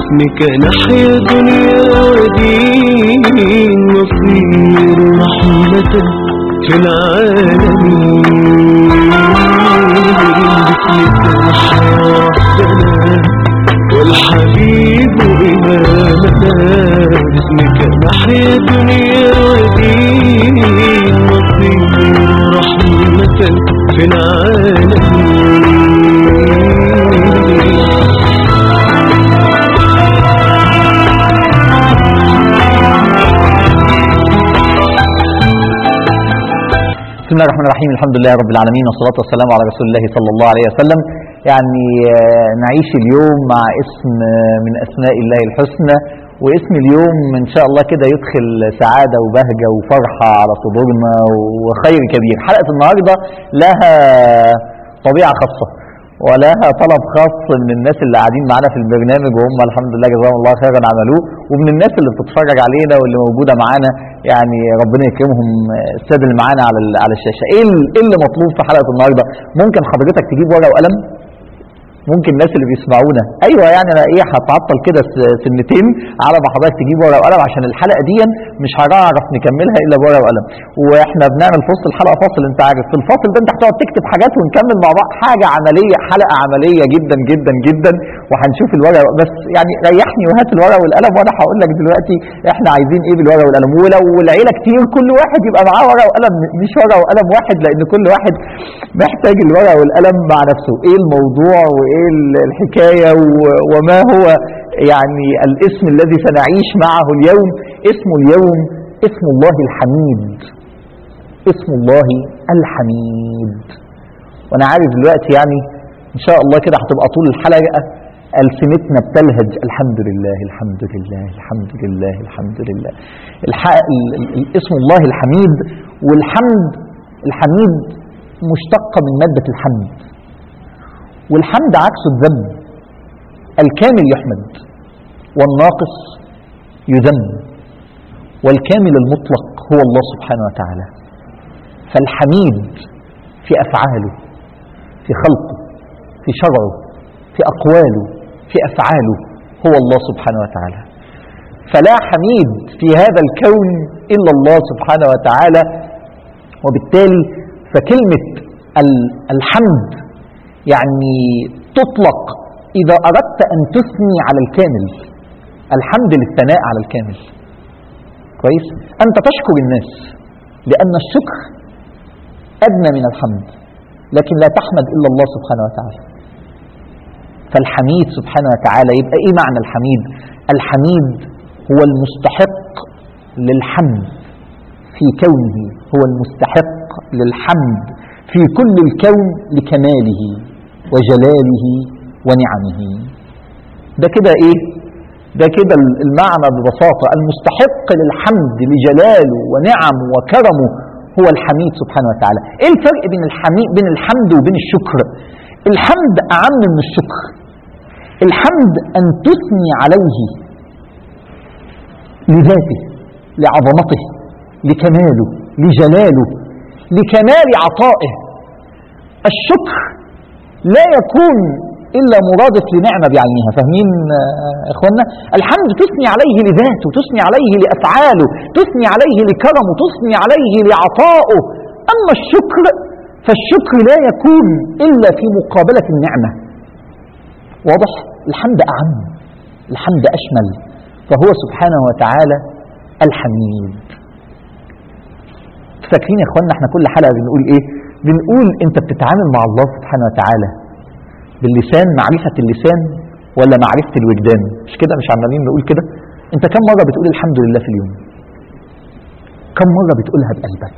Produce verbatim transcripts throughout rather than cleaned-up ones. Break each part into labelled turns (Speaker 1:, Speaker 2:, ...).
Speaker 1: باسمك نحيا دنيا ودين نصير رحمة في العالمين. باسمك نحيا ربنا والحبيب إمامنا، باسمك نحيا دنيا ودين نصير رحمة في العالمين.
Speaker 2: بسم الله الرحمن الرحيم، الحمد لله رب العالمين، والصلاة والسلام على رسول الله صلى الله عليه وسلم. يعني نعيش اليوم مع اسم من أسماء الله الحسنى، واسم اليوم إن شاء الله كده يدخل سعادة وبهجة وفرحة على صدورنا وخير كبير. حلقة النهاردة لها طبيعة خاصة ولها طلب خاص من الناس اللي قاعدين معانا في البرنامج، وهم الحمد لله جزاهم الله خيرا عملوه، ومن الناس اللي بتتفرج علينا واللي موجودة معانا، يعني ربنا يكرمهم السادة اللي معانا على على الشاشة. ايه اللي مطلوب في حلقة النهاردة؟ ممكن حضرتك تجيب ورقة وقلم؟ ممكن الناس اللي بيسمعونا ايوه يعني انا ايه هتعطل كده سنتين على ما حضرتك تجيب ورقه وقلم، عشان الحلقه دي مش هنعرف نكملها الا بورقه وقلم. واحنا بنعمل في وسط الحلقه فاصل، انت عارف في الفاصل ده انت هتقعد تكتب حاجات ونكمل مع بعض، حاجه عمليه، حلقه عمليه جدا جدا جدا. وهنشوف الورقه، بس يعني ريحني وهات الورقه والقلم وانا هقول لك دلوقتي احنا عايزين ايه بالورقه والقلم. ولو العيله كتير كل واحد يبقى معاه ورقه وقلم، مش ورقه وقلم واحد، لان كل واحد محتاج الورقه والقلم مع نفسه. ايه الموضوع وايه الحكاية وما هو يعني الاسم الذي سنعيش معه اليوم؟ اسم اليوم اسم الله الحميد، اسم الله الحميد. وانا عارف دلوقتي يعني ان شاء الله كده هتبقى طول الحلقة ألسنتنا بتلهج الحمد لله الحمد لله الحمد لله الحمد لله. اسم الله الحميد، والحمد الحميد مشتق من مادة الحمد، والحمد عكس الذم. الكامل يحمد والناقص يذم، والكامل المطلق هو الله سبحانه وتعالى. فالحميد في أفعاله، في خلقه، في شرعه، في أقواله، في أفعاله هو الله سبحانه وتعالى. فلا حميد في هذا الكون إلا الله سبحانه وتعالى. وبالتالي فكلمة الحمد يعني تطلق إذا أردت أن تثني على الكامل. الحمد للثناء على الكامل. كويس؟ أنت تشكر الناس لأن الشكر أدنى من الحمد، لكن لا تحمد إلا الله سبحانه وتعالى. فالحميد سبحانه وتعالى يبقى إيه معنى الحميد؟ الحميد هو المستحق للحمد في كونه، هو المستحق للحمد في كل الكون لكماله وجلاله ونعمه. ده كده ايه؟ ده كده المعنى ببساطة، المستحق للحمد لجلاله ونعمه وكرمه هو الحميد سبحانه وتعالى. ايه الفرق بين الحميد بين الحمد وبين الشكر؟ الحمد اعم من الشكر. الحمد ان تثني عليه لذاته، لعظمته، لكماله، لجلاله، لكمال عطائه. الشكر لا يكون إلا مرادف لنعمة بعينها. فاهمين إخواننا؟ الحمد تثني عليه لذاته، تثني عليه لأفعاله، تثني عليه لكرمه، تثني عليه لعطائه. أما الشكر فالشكر لا يكون إلا في مقابلة النعمة. واضح؟ الحمد أعم، الحمد أشمل، فهو سبحانه وتعالى الحميد. فاكرين يا إخواننا احنا كل حلقة بنقول إيه؟ بنقول أنت بتتعامل مع الله سبحانه وتعالى باللسان، معرفة اللسان ولا معرفة الوجدان؟ مش كده؟ مش عمالين نقول كده؟ انت كم مرة بتقول الحمد لله في اليوم؟ كم مرة بتقولها بقلبك؟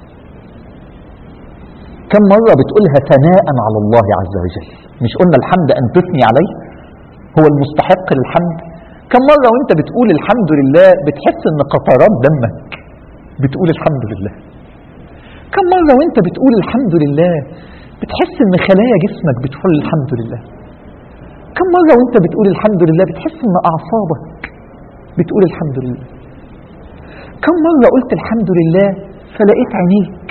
Speaker 2: كم مرة بتقولها ثناء على الله عز وجل؟ مش قلنا الحمد أن تثني عليه، هو المستحق للحمد؟ كم مرة وانت بتقول الحمد لله بتحس ان قطرات دمك بتقول الحمد لله؟ كم مرة وانت بتقول الحمد لله بتحس ان خلايا جسمك بتقول الحمد لله؟ كم مرة وانت بتقول الحمد لله بتحس ان اعصابك بتقول الحمد لله؟ كم مرة قلت الحمد لله فلقيت عينيك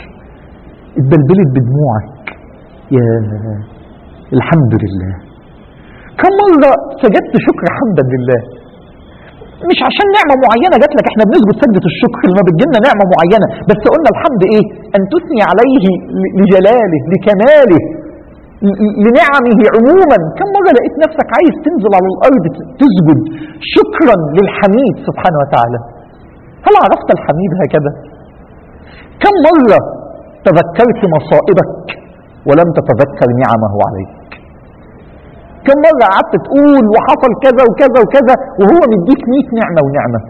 Speaker 2: اتبلبلت بدموعك؟ يا الحمد لله. كم مرة سجدت شكر حمدا لله؟ مش عشان نعمة معينة جات لك، احنا بنسجد سجدة الشكر لما بتجيلنا نعمة معينة، بس قلنا الحمد ايه؟ ان تثني عليه لجلاله لكماله لنعمه عموما. كم مرة لقيت نفسك عايز تنزل على الارض تسجد شكرا للحميد سبحانه وتعالى؟ هل عرفت الحميد هكذا؟ كم مرة تذكرت مصائبك ولم تتذكر نعمه عليك؟ كم مرة قعدت تقول وحصل كذا وكذا وكذا وهو مديك مئة نعمة ونعمة؟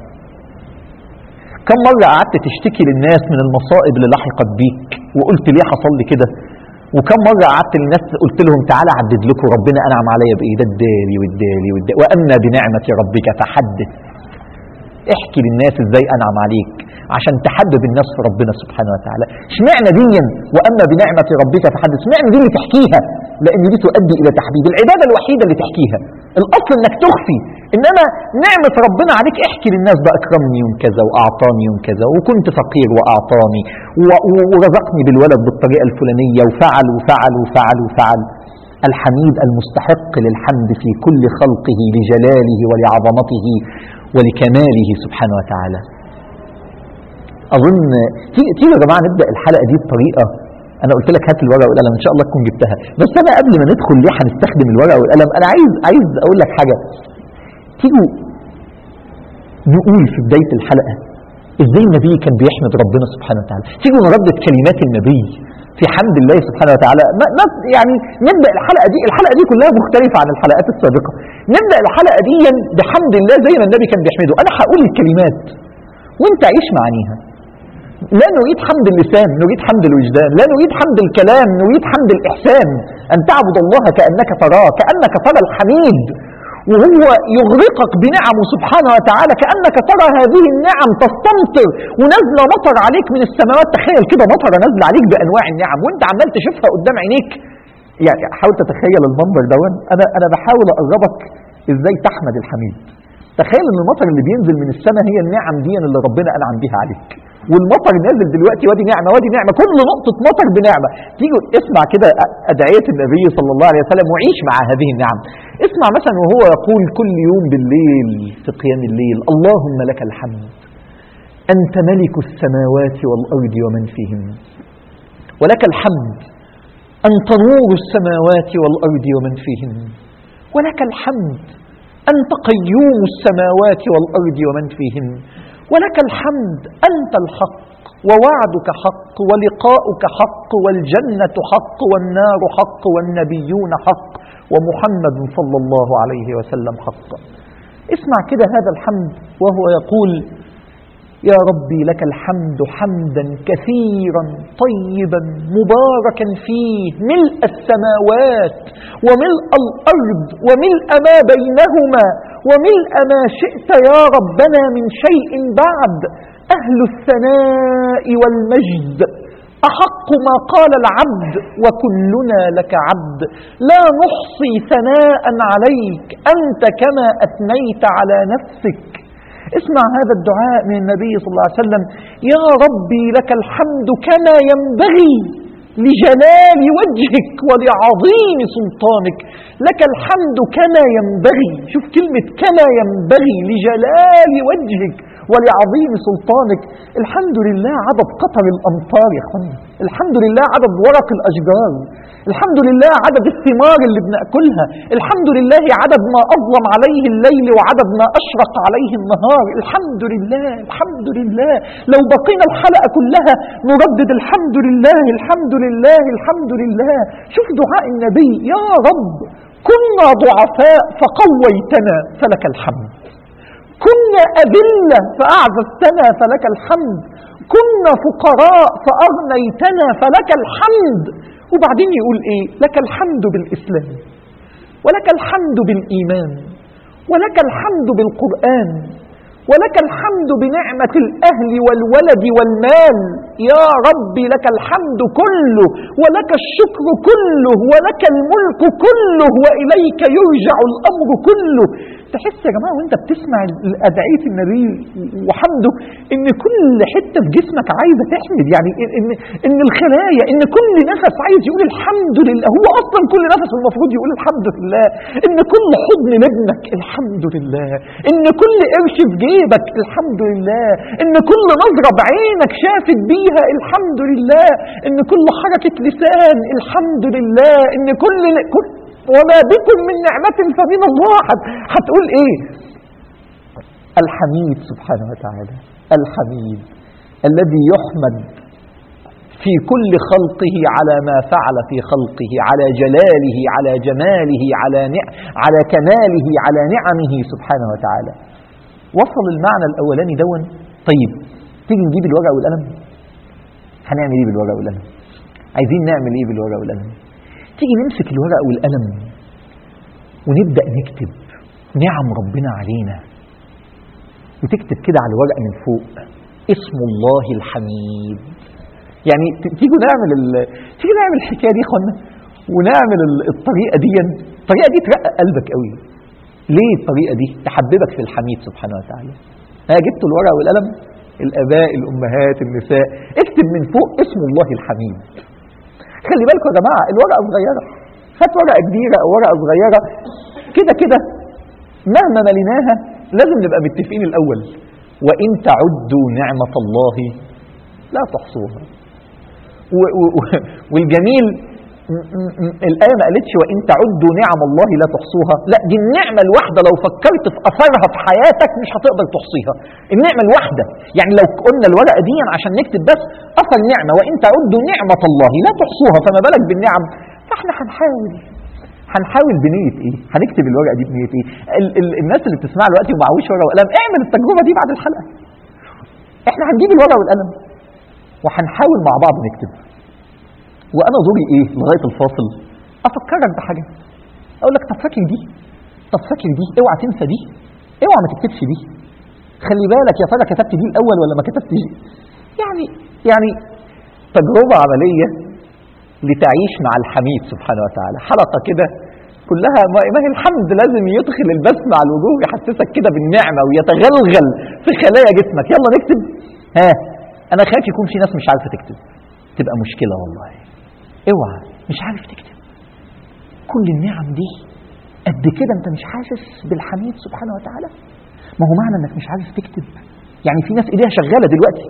Speaker 2: كم مرة قعدت تشتكي للناس من المصائب اللي لحقت بيك وقلت ليه حصل لي كده؟ وكم مرة قعدت للناس قلت لهم تعالى اعدد لكم ربنا انعم عليا بايه، ده ادالي وادالي وادالي، واما بنعمة ربك فحدث. احكي للناس ازاي انعم عليك عشان تحدد الناس في ربنا سبحانه وتعالى. اشمعنى دي واما بنعمة ربك فحدث؟ اشمعنى دي اللي تحكيها؟ لان دي تؤدي الى تحديد. العبادة الوحيدة اللي تحكيها، الاصل انك تخفي، انما نعمة ربنا عليك احكي للناس ده اكرمني يوم كذا واعطاني يوم كذا وكنت فقير واعطاني ورزقني بالولد بالطريقة الفلانية وفعل وفعل وفعل وفعل. الحميد المستحق للحمد في كل خلقه لجلاله ولعظمته ولكماله سبحانه وتعالى. أظن تيجي يا جماعة نبدأ الحلقة دي بطريقة، أنا قلت لك هات الورقة والقلم إن شاء الله تكون جبتها، بس أنا قبل ما ندخل ليه هنستخدم الورقة والقلم أنا عايز عايز أقول لك حاجة. تيجوا نقول في بداية الحلقة إزاي النبي كان بيحمد ربنا سبحانه وتعالى. تيجوا نردد كلمات النبي في حمد الله سبحانه وتعالى. ما يعني نبدأ الحلقة دي، الحلقة دي كلها مختلفة عن الحلقات السابقة. نبدأ الحلقة دي بحمد الله زي ما النبي كان بيحمده. أنا هقول الكلمات وانت عيش معانيها. لا نريد حمد اللسان، نريد حمد الوجدان. لا نريد حمد الكلام، نريد حمد الإحسان. أن تعبد الله كأنك تراه، كأنك ترى الحميد وهو يغرقك بنعمه سبحانه وتعالى، كأنك ترى هذه النعم تستمطر ونزل مطر عليك من السماوات. تخيل كده مطر نزل عليك بأنواع النعم وانت عمال تشوفها قدام عينيك. يعني حاول تتخيل المنظر ده. انا انا بحاول اقربك ازاي تحمد الحميد. تخيل ان المطر اللي بينزل من السماء هي النعم دي اللي ربنا انعم بيها عليك، والمطر نازل دلوقتي وادي نعمه وادي نعمه، كل نقطه مطر بنعمه. تيجي اسمع كده ادعيه النبي صلى الله عليه وسلم وعيش مع هذه النعم. اسمع مثلا وهو يقول كل يوم بالليل في قيام الليل: اللهم لك الحمد انت ملك السماوات والارض ومن فيهن، ولك الحمد انت نور السماوات والارض ومن فيهن، ولك الحمد أنت قيوم السماوات والأرض ومن فيهن، ولك الحمد أنت الحق ووعدك حق ولقاؤك حق والجنة حق والنار حق والنبيون حق ومحمد صلى الله عليه وسلم حق. اسمع كده هذا الحمد وهو يقول: يا ربي لك الحمد حمدا كثيرا طيبا مباركا فيه ملء السماوات وملء الأرض وملء ما بينهما وملء ما شئت يا ربنا من شيء بعد، أهل الثناء والمجد أحق ما قال العبد وكلنا لك عبد، لا نحصي ثناء عليك أنت كما أثنيت على نفسك. اسمع هذا الدعاء من النبي صلى الله عليه وسلم: يا ربي لك الحمد كما ينبغي لجلال وجهك ولعظيم سلطانك. لك الحمد كما ينبغي، شوف كلمة كما ينبغي لجلال وجهك ولعظيم سلطانك. الحمد لله عدد قطر الأمطار يا اخواني، الحمد لله عدد ورق الأشجار، الحمد لله عدد الثمار اللي بنأكلها، الحمد لله عدد ما أظلم عليه الليل وعدد ما أشرق عليه النهار. الحمد لله الحمد لله. لو بقينا الحلقة كلها نردد الحمد لله الحمد لله الحمد لله. شوف دعاء النبي: يا رب كنا ضعفاء فقويتنا فلك الحمد، كنا أذلة فأعززتنا فلك الحمد، كنا فقراء فأغنيتنا فلك الحمد. وبعدين يقول إيه؟ لك الحمد بالإسلام، ولك الحمد بالإيمان، ولك الحمد بالقرآن، ولك الحمد بنعمة الأهل والولد والمال. يا ربي لك الحمد كله ولك الشكر كله ولك الملك كله وإليك يرجع الأمر كله. تحس يا جماعة وانت بتسمع أدعية النبي وحمده ان كل حتة في جسمك عايزة تحمد، يعني ان, إن الخلايا، ان كل نفس عايز يقول الحمد لله، هو اصلا كل نفس المفروض يقول الحمد لله، ان كل حضن لابنك الحمد لله، ان كل قرش في جيبك الحمد لله، ان كل نظرة بعينك شافت بيها الحمد لله، ان كل حركة لسان الحمد لله، ان كل, كل وما بكم من نعمة فمن الله. هتقول ايه؟ الحميد سبحانه وتعالى، الحميد الذي يحمد في كل خلقه على ما فعل في خلقه، على جلاله، على جماله، على نع... على كماله، على نعمه سبحانه وتعالى. وصل المعنى الأولاني دون. طيب تيجي نجيب الورقة والقلم. هنعمل ايه بالورقة والقلم؟ عايزين نعمل ايه بالورقة والقلم؟ تيجي نمسك الورقة والقلم ونبدأ نكتب نعم ربنا علينا، وتكتب كده على الورقة من فوق اسم الله الحميد. يعني تيجوا نعمل ال... تيجي نعمل الحكاية دي اخوانا، ونعمل الطريقة دي. الطريقة دي ترقق قلبك قوي. ليه الطريقة دي؟ تحببك في الحميد سبحانه وتعالى. ها جبت الورقة والقلم، الآباء، الأمهات، النساء، اكتب من فوق اسم الله الحميد. خلي بالكم يا جماعة الورقة صغيرة، هات ورقة كبيرة أو ورقة صغيرة كده كده مهما مليناها لازم نبقى متفقين الأول وإن تعدوا نعمة الله لا تحصوها. والجميل الآية ما قالتش وإن تعدوا نعم الله لا تحصوها، لا دي النعمة الواحدة لو فكرت في أثرها في حياتك مش هتقدر تحصيها. النعمة الواحدة، يعني لو قلنا الورقة دي عشان نكتب بس أثر نعمة وإن تعدوا نعمة الله لا تحصوها، فما بالك بالنعم. فاحنا هنحاول هنحاول بنية ايه؟ هنكتب الورقة دي بنية ايه؟ ال ال الناس اللي بتسمع دلوقتي ومعهوش ورقة وقلم، اعمل التجربة دي بعد الحلقة. احنا هنجيب الورقة والقلم وهنحاول مع بعض نكتب. وانا دوري ايه لغايه الفاصل؟ افكرك بحاجه، اقول لك طب فاكر دي، طب فاكر دي، اوعى تنسى دي، اوعى ما تكتبش دي، خلي بالك يا ترى كتبت دي الاول ولا ما كتبتش دي. يعني يعني تجربه عمليه لتعيش مع الحميد سبحانه وتعالى. حلقه كده كلها ما هي الحمد لازم يدخل البسمه على الوجوه ويحسسك كده بالنعمه ويتغلغل في خلايا جسمك. يلا نكتب. ها انا خايف يكون في ناس مش عارفه تكتب، تبقى مشكله والله. اوعى مش عارف تكتب كل النعم دي قد كده انت مش حاسس بالحميد سبحانه وتعالى. ما هو معنى انك مش عارف تكتب يعني في ناس ايديها شغاله دلوقتي،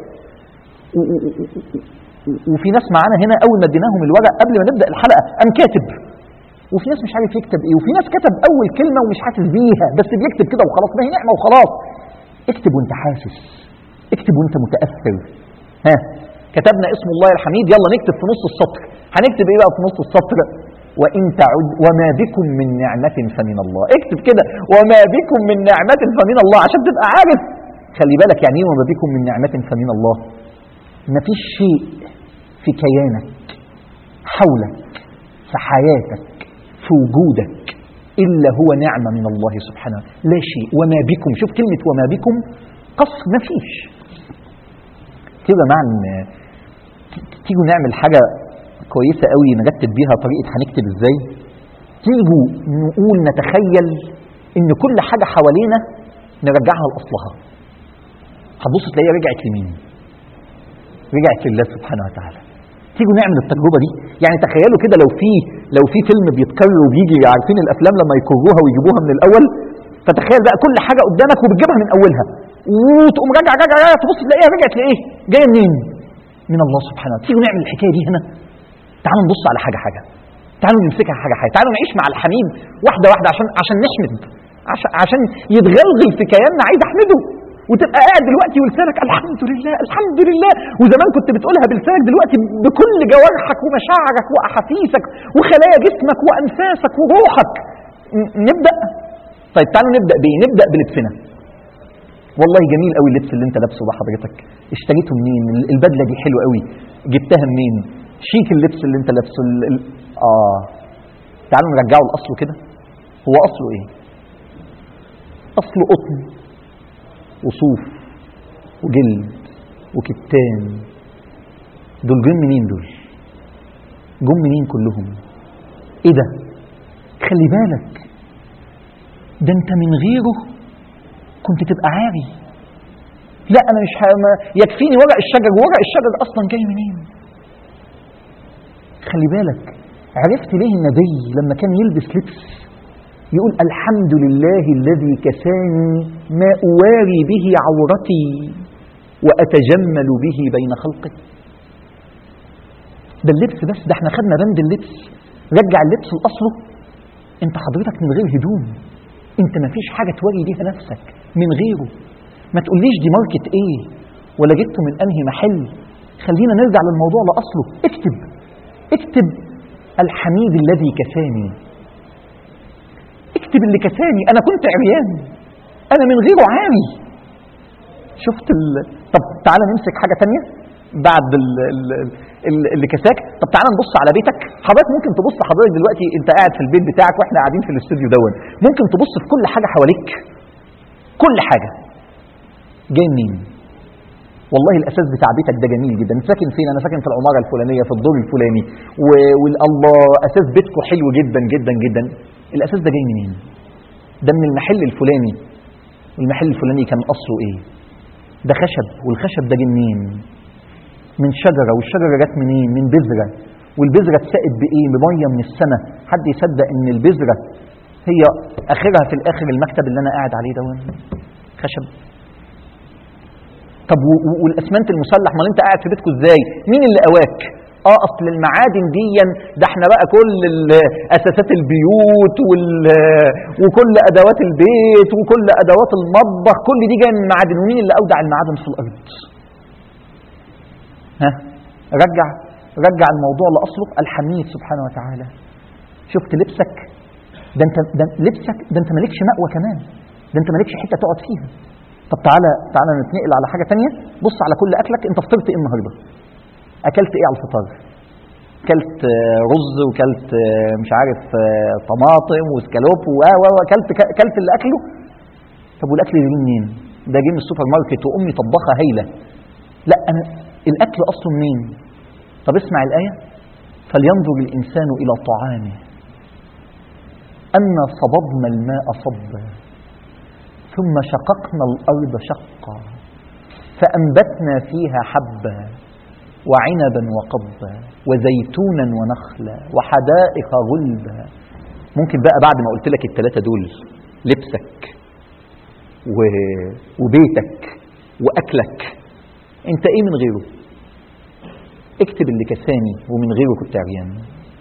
Speaker 2: وفي ناس معانا هنا اول ما اديناهم الورق قبل ما نبدا الحلقه قام كاتب، وفي ناس مش عارف يكتب ايه، وفي ناس كتب اول كلمه ومش حاسس بيها بس بيكتب كده وخلاص، ما هي نعمه وخلاص. اكتب وانت حاسس، اكتب وانت متاثر. ها كتبنا اسم الله الحميد، يلا نكتب في نص السطر. هنكتب ايه بقى في نص السطر؟ وإن تعد وما بكم من نعمة فمن الله. اكتب كده وما بكم من نعمة فمن الله عشان تبقى عارف. خلي بالك يعني ايه وما بكم من نعمة فمن الله؟ مفيش شيء في كيانك، حولك، في حياتك، في وجودك إلا هو نعمة من الله سبحانه. لا شيء. وما بكم، شوف كلمة وما بكم قصر، مفيش كده. معنى تيجوا نعمل حاجة كويسة قوي نرتب بيها طريقة هنكتب ازاي. تيجوا نقول نتخيل ان كل حاجة حوالينا نرجعها لأصلها. هتبص تلاقيها رجعت لمين؟ رجعت لله سبحانه وتعالى. تيجوا نعمل التجربة دي. يعني تخيلوا كده لو في لو في فيلم بيتكرر وبيجي، عارفين الافلام لما يكرروها ويجيبوها من الاول، فتخيل بقى كل حاجة قدامك وبتجيبها من اولها وتقوم راجع راجع راجع تبص تلاقيها رجعت لايه؟ جايه منين؟ من الله سبحانه وتعالى. تيجوا نعمل الحكايه دي هنا. تعالوا نبص على حاجه حاجه، تعالوا نمسكها حاجه حاجه، تعالوا نعيش مع الحميد واحده واحده عشان عشان نحمد، عشان عشان يتغلغل في كياننا. عايز احمده وتبقى قاعد دلوقتي ولسانك الحمد لله الحمد لله، وزمان كنت بتقولها بلسانك، دلوقتي بكل جوارحك ومشاعرك واحاسيسك وخلايا جسمك وانفاسك وروحك. نبدا. طيب تعالوا نبدا بايه؟ نبدا بلبسنا. والله جميل قوي اللبس اللي انت لابسه ده حضرتك، اشتريته منين؟ البدله دي حلوه قوي، جبتها منين؟ شيك اللبس اللي انت لابسه. ال... ال... اه تعالوا نرجعه لاصله كده. هو اصله ايه؟ اصله قطن وصوف وجلد وكتان. دول جم منين؟ دول جم منين كلهم؟ ايه ده؟ خلي بالك ده انت من غيره كنت تبقى عاري. لا انا مش ما يكفيني ورق الشجر، ورق الشجر اصلا جاي منين؟ خلي بالك، عرفت ليه النبي لما كان يلبس لبس يقول الحمد لله الذي كساني ما أواري به عورتي وأتجمل به بين خلقه. ده اللبس بس، ده احنا خدنا بند اللبس. رجع اللبس لأصله. انت حضرتك من غير هدوم، انت ما فيش حاجة توري بيها نفسك من غيره. ما تقوليش دي ماركة ايه ولا جبته من انهي محل. خلينا نرجع للموضوع لأصله. اكتب اكتب الحميد الذي كساني. اكتب اللي كساني. انا كنت عريان، انا من غيره عاري. شفت ال... طب تعالى نمسك حاجة تانية بعد ال... ال... ال... اللي كساك. طب تعالى نبص على بيتك. حضرتك ممكن تبص، حضرتك دلوقتي انت قاعد في البيت بتاعك واحنا قاعدين في الاستوديو دون، ممكن تبص في كل حاجة حواليك. كل حاجة جاي منين؟ والله الاساس بتاع بيتك ده جميل جدا. انت ساكن فين؟ انا ساكن في العماره الفلانيه في الدور الفلاني، و... والله اساس بيتكم حلو جدا جدا جدا. الاساس ده جاي منين؟ ده من المحل الفلاني. المحل الفلاني كان اصله ايه؟ ده خشب، والخشب ده جه منين؟ من شجره، والشجره جت منين؟ من بذره، والبذره اتسقت بايه؟ بميه من السماء. حد يصدق ان البذره هي اخرها في الاخر المكتب اللي انا قاعد عليه ده خشب؟ طب والاسمنت المسلح، ما انت قاعد في بيتكم ازاي؟ مين اللي قواك؟ اه اصل المعادن دي، ده احنا بقى كل اساسات البيوت وكل ادوات البيت وكل ادوات المطبخ كل دي جايه من المعادن. ومين اللي اودع المعادن في الارض؟ ها رجع رجع الموضوع لاصله. الحميد سبحانه وتعالى. شفت لبسك ده؟ انت ده لبسك ده انت مالكش مأوى كمان، ده انت مالكش حته تقعد فيها. طب تعالى تعالى نتنقل على حاجه تانية. بص على كل اكلك. انت فطرت ايه النهارده؟ اكلت ايه على الفطار؟ اكلت رز وكلت مش عارف طماطم وسكالوب واكلت اكلت اللي اكله. طب والاكل ده جه منين؟ ده جه من السوبر ماركت وامي طبخه هايله. لا انا الاكل اصله منين؟ طب اسمع الايه. فلينظر الانسان الى طعامه أنا صببنا الماء صبا ثم شققنا الارض شقا فانبتنا فيها حبا وعنبا وقضبا وزيتونا ونخلا وحدائق غلبا. ممكن بقى بعد ما قلت لك الثلاثه دول، لبسك و... وبيتك واكلك، انت ايه من غيره؟ اكتب اللي كساني ومن غيره كنت عريان.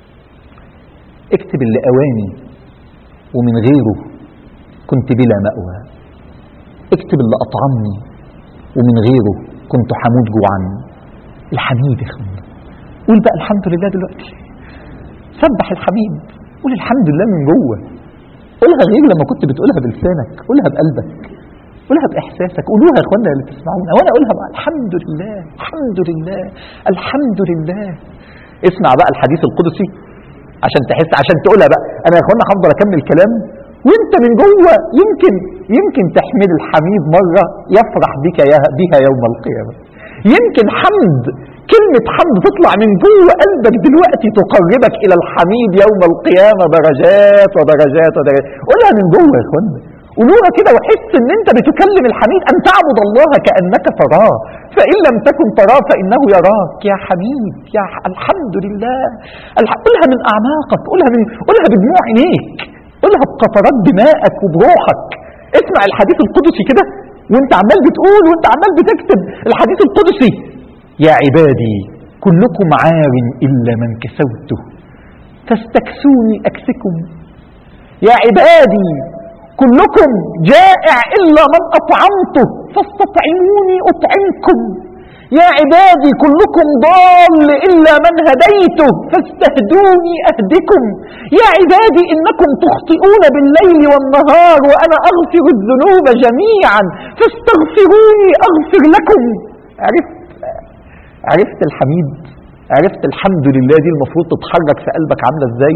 Speaker 2: اكتب اللي اواني ومن غيره كنت بلا مأوى. اكتب اللي اطعمني ومن غيره كنت حمود جوعان. الحميد يا اخوانا. قول بقى الحمد لله دلوقتي. سبح الحميد. قول الحمد لله من جوه. قولها غير لما كنت بتقولها بلسانك، قولها بقلبك، قولها باحساسك. قولوها يا اخوانا اللي بتسمعونا، وانا اقولها بقى. الحمد لله الحمد لله الحمد لله. اسمع بقى الحديث القدسي عشان تحس، عشان تقولها بقى. انا يا اخوانا هفضل اكمل كلام وانت من جوه يمكن يمكن تحمد الحميد مره يفرح بك بها يوم القيامه. يمكن حمد، كلمة حمد تطلع من جوه قلبك دلوقتي تقربك إلى الحميد يوم القيامة درجات ودرجات ودرجات. قولها من جوه يا اخوانا، قولوها كده وحس ان انت بتكلم الحميد. ان تعبد الله كأنك تراه فإن لم تكن تراه فإنه يراك. يا حميد يا ح... الحمد لله. الح... قولها من أعماقك، قولها من قولها بدموع عينيك، قولها بقطرات دمائك وبروحك. اسمع الحديث القدسي كده وانت عمال بتقول وانت عمال بتكتب. الحديث القدسي: يا عبادي كلكم عار إلا من كسوته فاستكسوني أكسكم. يا عبادي كلكم جائع إلا من أطعمته فاستطعموني أطعمكم. يا عبادي كلكم ضال إلا من هديته فاستهدوني أهدكم. يا عبادي إنكم تخطئون بالليل والنهار وأنا أغفر الذنوب جميعا فاستغفروني أغفر لكم. عرفت عرفت الحميد؟ عرفت الحمد لله دي المفروض تتحرك في قلبك عاملة ازاي؟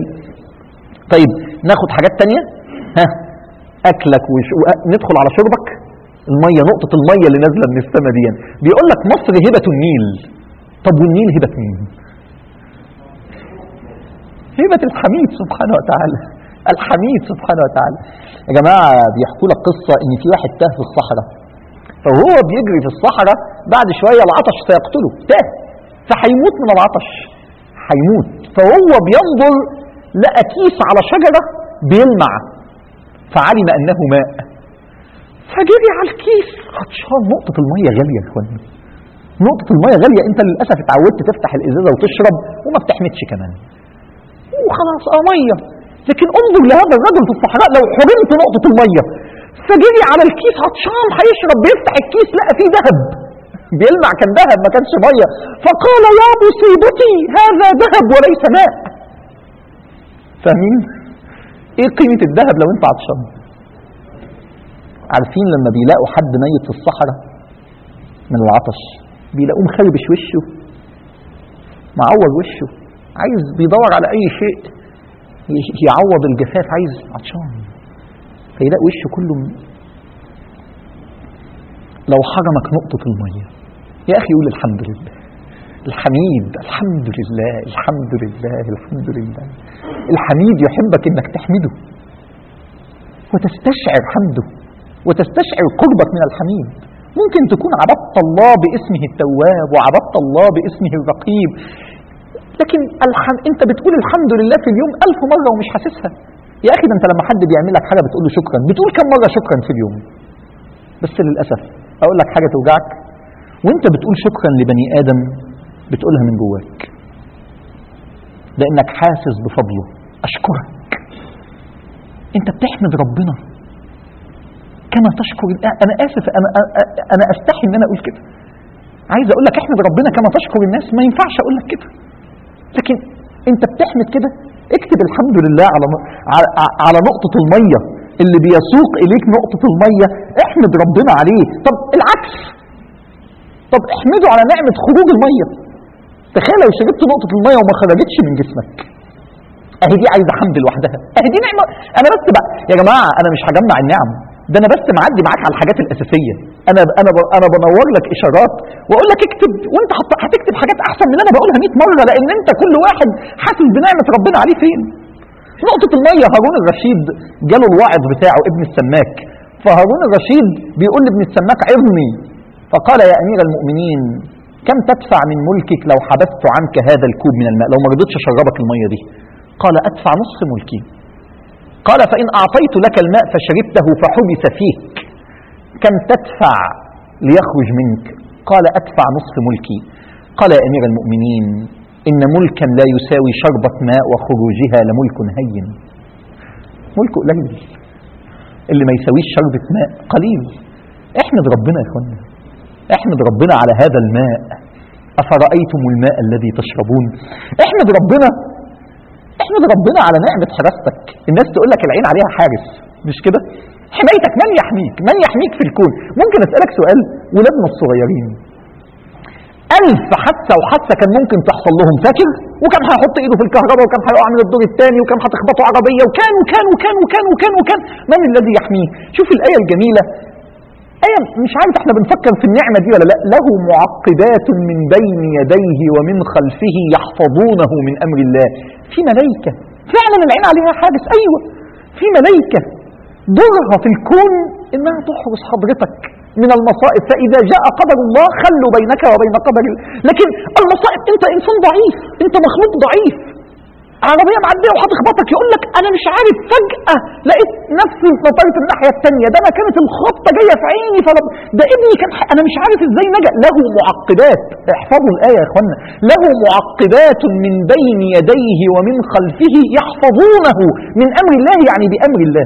Speaker 2: طيب ناخد حاجات تانية. ها أكلك وش... ندخل على شربك. المية، نقطة المية اللي نازلة من السماء دي. بيقول لك مصر هبة النيل. طب والنيل هبة مين؟ هبة الحميد سبحانه وتعالى. الحميد سبحانه وتعالى. يا جماعة بيحكوا لك قصة ان في واحد تاه في الصحراء، فهو بيجري في الصحراء بعد شوية العطش سيقتله، تاه فهيموت من العطش، هيموت. فهو بينظر لقى كيس على شجرة بيلمع، فعلم انه ماء، فجري على الكيس عطشان. نقطة المية غالية يا اخوانا، نقطة المية غالية. انت للأسف اتعودت تفتح الازازة وتشرب وما بتحمدش كمان وخلاص اه مية، لكن انظر لهذا الرجل في الصحراء لو حرمت نقطة المية، فجري على الكيس عطشان هيشرب، بيفتح الكيس لقى فيه ذهب بيلمع، كان ذهب ما كانش مية، فقال يا مصيبتي هذا ذهب وليس ماء. فاهمين ايه قيمة الذهب لو انت عطشان؟ عارفين لما بيلاقوا حد ميت في الصحراء من العطش بيلاقوه مخربش وشه، معور وشه، عايز بيدور على اي شيء يعوض الجفاف، عايز عطشان، فيلاقي وشه كله م... لو حرمك نقطة المية يا اخي قول الحمد لله، الحميد الحمد لله الحمد لله الحمد لله. الحميد يحبك انك تحمده وتستشعر حمده وتستشعر قربك من الحميد. ممكن تكون عبدت الله باسمه التواب وعبدت الله باسمه الرقيب، لكن الحم... انت بتقول الحمد لله في اليوم ألف مرة ومش حاسسها. يا اخي ده انت لما حد بيعمل لك حاجة بتقول له شكرا، بتقول كم مرة شكرا في اليوم؟ بس للأسف اقول لك حاجة توجعك، وانت بتقول شكرا لبني آدم بتقولها من جواك، لانك حاسس بفضله. اشكرك، انت بتحمد ربنا كما تشكر. انا اسف، انا انا استحي ان انا اقول كده، عايز اقول لك احمد ربنا كما تشكر الناس، ما ينفعش اقول لك كده، لكن انت بتحمد كده. اكتب الحمد لله على على نقطة المية اللي بيسوق اليك نقطة المية، احمد ربنا عليه. طب العكس، طب احمده على نعمة خروج المية. تخيل لو شربت نقطة المية وما خرجتش من جسمك، اهي دي عايزة حمد لوحدها، اهي دي نعمة. انا بس بقى يا جماعة انا مش هجمع النعم، ده انا بس معدي معاك على الحاجات الاساسيه. انا انا انا بنور لك اشارات واقول لك اكتب، وانت هتكتب حاجات احسن من اللي انا بقولها مئة مره، لان انت كل واحد حاسس بنعمه ربنا عليه فين. نقطه الميه، هارون الرشيد جاله الواعظ بتاعه ابن السماك، فهارون الرشيد بيقول لابن السماك عظني، فقال يا امير المؤمنين كم تدفع من ملكك لو حبست عنك هذا الكوب من الماء، لو ما رضيتش اشربك الميه دي؟ قال ادفع نصف ملكي. قال فإن أعطيت لك الماء فشربته فحبس فيك كم تدفع ليخرج منك؟ قال أدفع نصف ملكي. قال يا أمير المؤمنين إن ملكا لا يساوي شربة ماء وخروجها لملك هين. ملك قليل، اللي ما يساويش شربة ماء قليل. احمد ربنا يا اخوانا، احمد ربنا على هذا الماء. أفرأيتم الماء الذي تشربون. احمد ربنا، احمد ربنا على نعمة حراستك. الناس تقول لك العين عليها حارس، مش كده؟ حمايتك، من يحميك؟ من يحميك في الكون؟ ممكن اسألك سؤال، ولادنا الصغيرين ألف حادثة وحادثة كان ممكن تحصل لهم، فاكر؟ وكان هيحط ايده في الكهرباء، وكان هيقع من الدور الثاني، وكان هتخبطه عربية، وكان وكان وكان وكان وكان وكان من الذي يحميه؟ شوف الآية الجميلة، آية مش عارف احنا بنفكر في النعمة دي ولا لا. له معقبات من بين يديه ومن خلفه يحفظونه من أمر الله. في ملائكة فعلا العين عليها حارس، أيوة في ملائكة دورها في الكون إنها تحرس حضرتك من المصائب، فإذا جاء قدر الله خلوا بينك وبين قدر الله. لكن المصائب، أنت إنسان ضعيف، أنت مخلوق ضعيف، عربية معدية وهتخبطك، يقول لك أنا مش عارف، فجأة لقيت نفسي نطرت الناحية الثانية، ده أنا كانت الخبطة جاية في عيني، فلب... ده ابني كان ح... أنا مش عارف إزاي نجا. له معقبات، احفظوا الآية يا إخوانا، له معقبات من بين يديه ومن خلفه يحفظونه من أمر الله، يعني بأمر الله.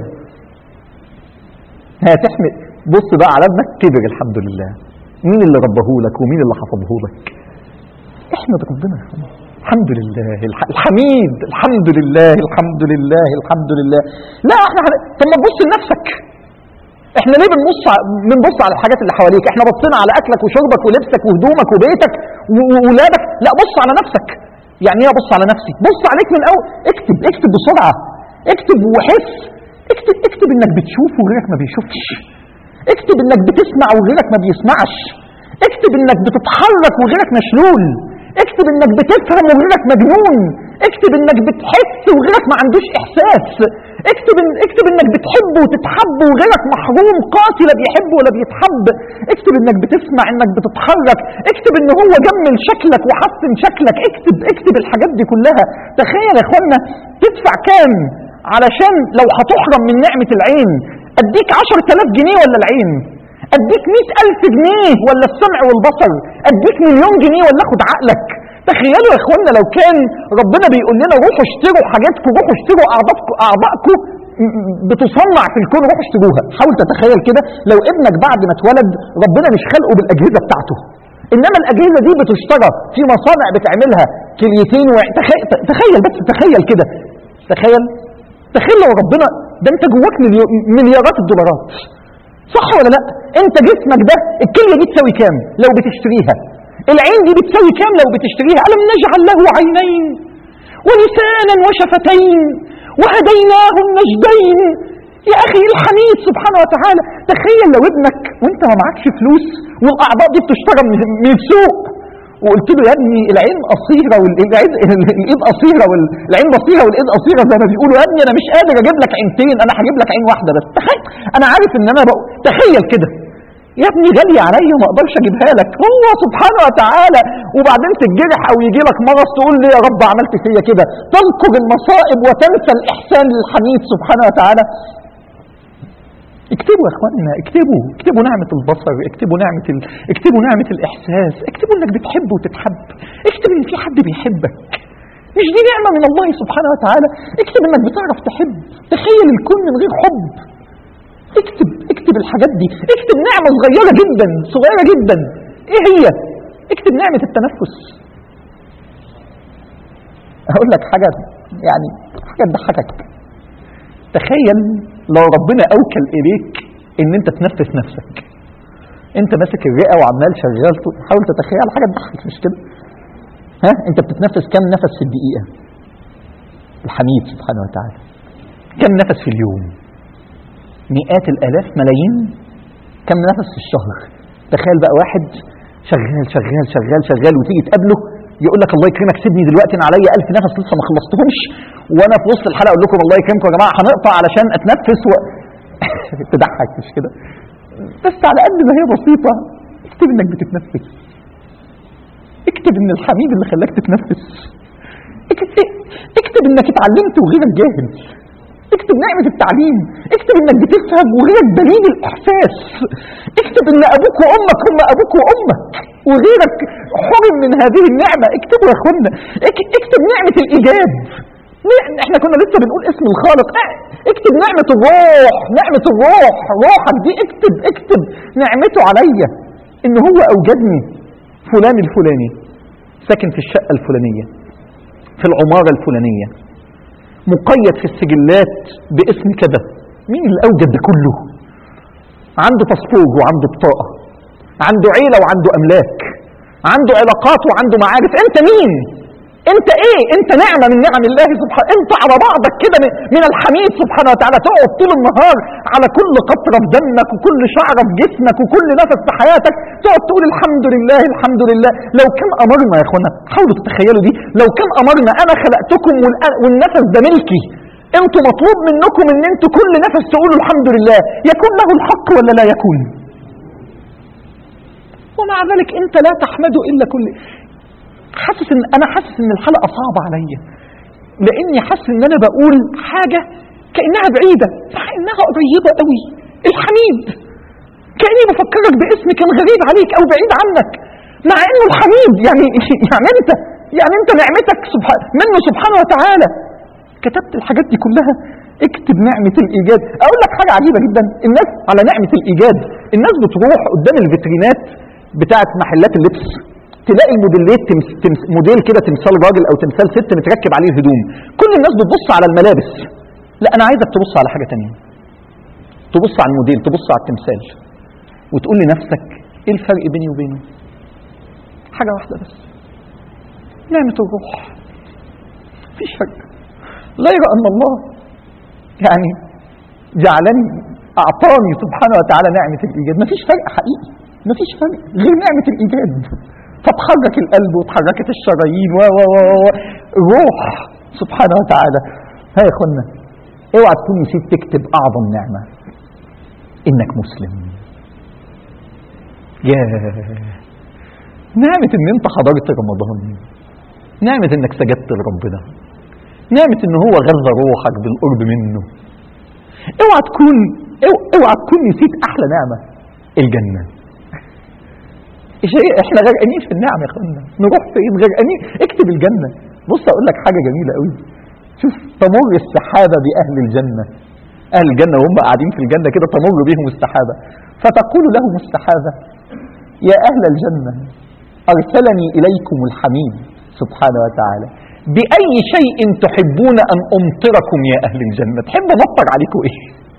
Speaker 2: هتحمد، بص بقى على ابنك كبر الحمد لله، مين اللي ربه لك ومين اللي حفظه لك؟ احمد ربنا يا إخوانا. الحمد لله الحميد، الحمد لله الحمد لله الحمد لله. لا احنا حل... طب ما تبص لنفسك، احنا ليه بنبص بنبص على الحاجات اللي حواليك؟ احنا بصينا على اكلك وشربك ولبسك وهدومك وبيتك وولادك، لا بص على نفسك. يعني ايه ابص على نفسي؟ بص عليك من الاول، اكتب اكتب بسرعه، اكتب وحس، اكتب اكتب انك بتشوف وغيرك ما بيشوفش، اكتب انك بتسمع وغيرك ما بيسمعش، اكتب انك بتتحرك وغيرك مشلول، اكتب انك بتفهم وغيرك مجنون، اكتب انك بتحس وغيرك ما عندوش احساس، اكتب إن اكتب انك بتحب وتتحب وغيرك محروم قاسي لا بيحب ولا بيتحب، اكتب انك بتسمع انك بتتحرك، اكتب ان هو جمل شكلك وحسن شكلك، اكتب اكتب الحاجات دي كلها. تخيل يا اخوانا تدفع كام علشان لو هتحرم من نعمة العين؟ اديك عشر تلاف جنيه ولا العين؟ اديك مئة الف جنيه ولا السمع والبصر؟ اديك مليون جنيه ولا اخد عقلك؟ تخيلوا يا اخوانا لو كان ربنا بيقول لنا روحوا اشتروا حاجاتكم، روحوا اشتروا اعضائكم اعضائكم بتصنع في الكون، روحوا اشتروها. حاول تتخيل كده لو ابنك بعد ما اتولد ربنا مش خلقه بالاجهزه بتاعته، انما الاجهزه دي بتشترى في مصانع بتعملها كليتين و... تخيل, تخيل بس تخيل كده، تخيل تخيل لو ربنا ده انت جواك مليو... مليارات الدولارات، صح ولا لا؟ انت جسمك ده الكليه دي تساوي كام لو بتشتريها؟ العين دي بتساوي كام لو بتشتريها؟ ألم نجعل له عينين ولسانا وشفتين وهديناه النجدين. يا أخي الحميد سبحانه وتعالى. تخيل لو ابنك وانت ما معكش فلوس والأعضاء دي بتشترى من السوق وقلت له يا ابني العين قصيرة والعين الإيد قصيرة والعين بصيرة والإيد قصيرة زي ما بيقولوا، يا ابني أنا مش قادر أجيب لك عينتين، أنا هجيب لك عين واحدة بس. تخيل، أنا عارف إن أنا بقى تخيل كده يا ابني غالية عليا وما اقدرش اجيبها لك، هو سبحانه وتعالى. وبعدين تتجرح او يجي لك مرض تقول لي يا رب عملت فيا كده، تذكر المصائب وتنسى الاحسان للحميد سبحانه وتعالى. اكتبوا يا اخواننا، اكتبوا اكتبوا نعمة البصر، اكتبوا نعمة ال... اكتبوا نعمة الاحساس، اكتبوا انك بتحب وتتحب، اكتب ان في حد بيحبك، مش دي نعمة من الله سبحانه وتعالى؟ اكتب انك بتعرف تحب. تخيل الكون من غير حب. اكتب اكتب الحاجات دي، اكتب نعمة صغيرة جدا صغيرة جدا. ايه هي؟ اكتب نعمة التنفس. هقول لك حاجة يعني حاجة تضحكك. تخيل لو ربنا اوكل اليك ان انت تنفس نفسك، انت ماسك الرئة وعمال شغال، حاول تتخيل حاجة تضحك مش كده؟ ها انت بتتنفس كم نفس في الدقيقة؟ الحميد سبحانه وتعالى كم نفس في اليوم؟ مئات الالاف ملايين. كم نفس في الشهر؟ تخيل بقى واحد شغال شغال شغال شغال وتيجي تقابله يقول لك الله يكرمك سيبني دلوقتي انا عليا ألف نفس لسه ما خلصتهمش، وانا في وسط الحلقه اقول لكم الله يكرمكم يا جماعه هنقطع علشان اتنفس و... تضحك مش كده؟ بس على قد ما هي بسيطه اكتب انك بتتنفس، اكتب ان الحميد اللي خلاك تتنفس، اكتب, اكتب انك اتعلمت وغيرك جاهل، اكتب نعمة التعليم، اكتب انك بتفهم وغيرك دليل الاحساس، اكتب ان ابوك وامك هم ابوك وامك وغيرك حرم من هذه النعمة. اكتبوا يا اخوانا، اكتب نعمة الايجاد. احنا كنا لسه بنقول اسم الخالق، اكتب نعمة الروح، نعمة الروح، روحك دي اكتب اكتب نعمته عليا ان هو اوجدني فلان الفلاني ساكن في الشقة الفلانية في العمارة الفلانية مقيد في السجلات باسم كذا. مين اللي اوجد ده كله؟ عنده باسبور وعنده بطاقة، عنده عيلة وعنده املاك، عنده علاقات وعنده معارف. انت مين؟ انت ايه؟ انت نعمة من نعم الله سبحانه. انت على بعضك كده من الحميد سبحانه وتعالى تقعد طول النهار على كل قطرة في دمك وكل شعرة في جسمك وكل نفس في حياتك تقعد تقول الحمد لله الحمد لله. لو كان امرنا يا اخوانا، حاولوا تتخيلوا دي، لو كان امرنا انا خلقتكم والنفس ده ملكي، انتوا مطلوب منكم ان انتوا كل نفس تقولوا الحمد لله، يكون له الحق ولا لا يكون؟ ومع ذلك انت لا تحمده الا كل. حاسس ان انا حاسس ان الحلقه صعبه عليا لاني حاسس ان انا بقول حاجه كانها بعيده مع انها قريبه قوي. الحميد كاني بفكرك باسم كان غريب عليك او بعيد عنك، مع انه الحميد يعني يعني انت يعني انت نعمتك سبحان منه سبحانه وتعالى. كتبت الحاجات دي كلها. اكتب نعمه الايجاد. اقول لك حاجه عجيبه جدا، الناس على نعمه الايجاد الناس بتروح قدام الفيترينات بتاعه محلات اللبس تلاقي الموديلات تمس... تمس... موديل كده تمثال راجل او تمثال ست متركب عليه الهدوم. كل الناس بتبص على الملابس. لا انا عايزك تبص على حاجه تانية، تبص على الموديل، تبص على التمثال وتقول لنفسك ايه الفرق بيني وبينه؟ حاجه واحده بس، نعمه الروح. مفيش فرق. لا يرى ان الله يعني جعلني اعطاني سبحانه وتعالى نعمه الايجاد. مفيش فرق حقيقي، مفيش فرق غير نعمه الايجاد. فتحرك القلب وتحركت الشرايين و و و و الروح سبحانه وتعالى. ها يا اخوانا، اوعى تكون نسيت تكتب اعظم نعمه، انك مسلم. يا نعمه ان انت حضرت رمضان، نعمه انك سجدت لربنا، نعمه ان هو غذى روحك بالقرب منه. اوعى تكون اوعى تكون نسيت احلى نعمه، الجنه. احنا غرقانين في النعم يا اخوانا، نروح فين غرقانين؟ اكتب الجنه. بص اقول لك حاجه جميله قوي، شوف تمر السحابه باهل الجنه، اهل الجنه وهم قاعدين في الجنه كده تمر بهم السحابه، فتقول لهم السحابه يا اهل الجنه ارسلني اليكم الحميد سبحانه وتعالى باي شيء تحبون ان امطركم يا اهل الجنه. تحب امطر عليكم ايه؟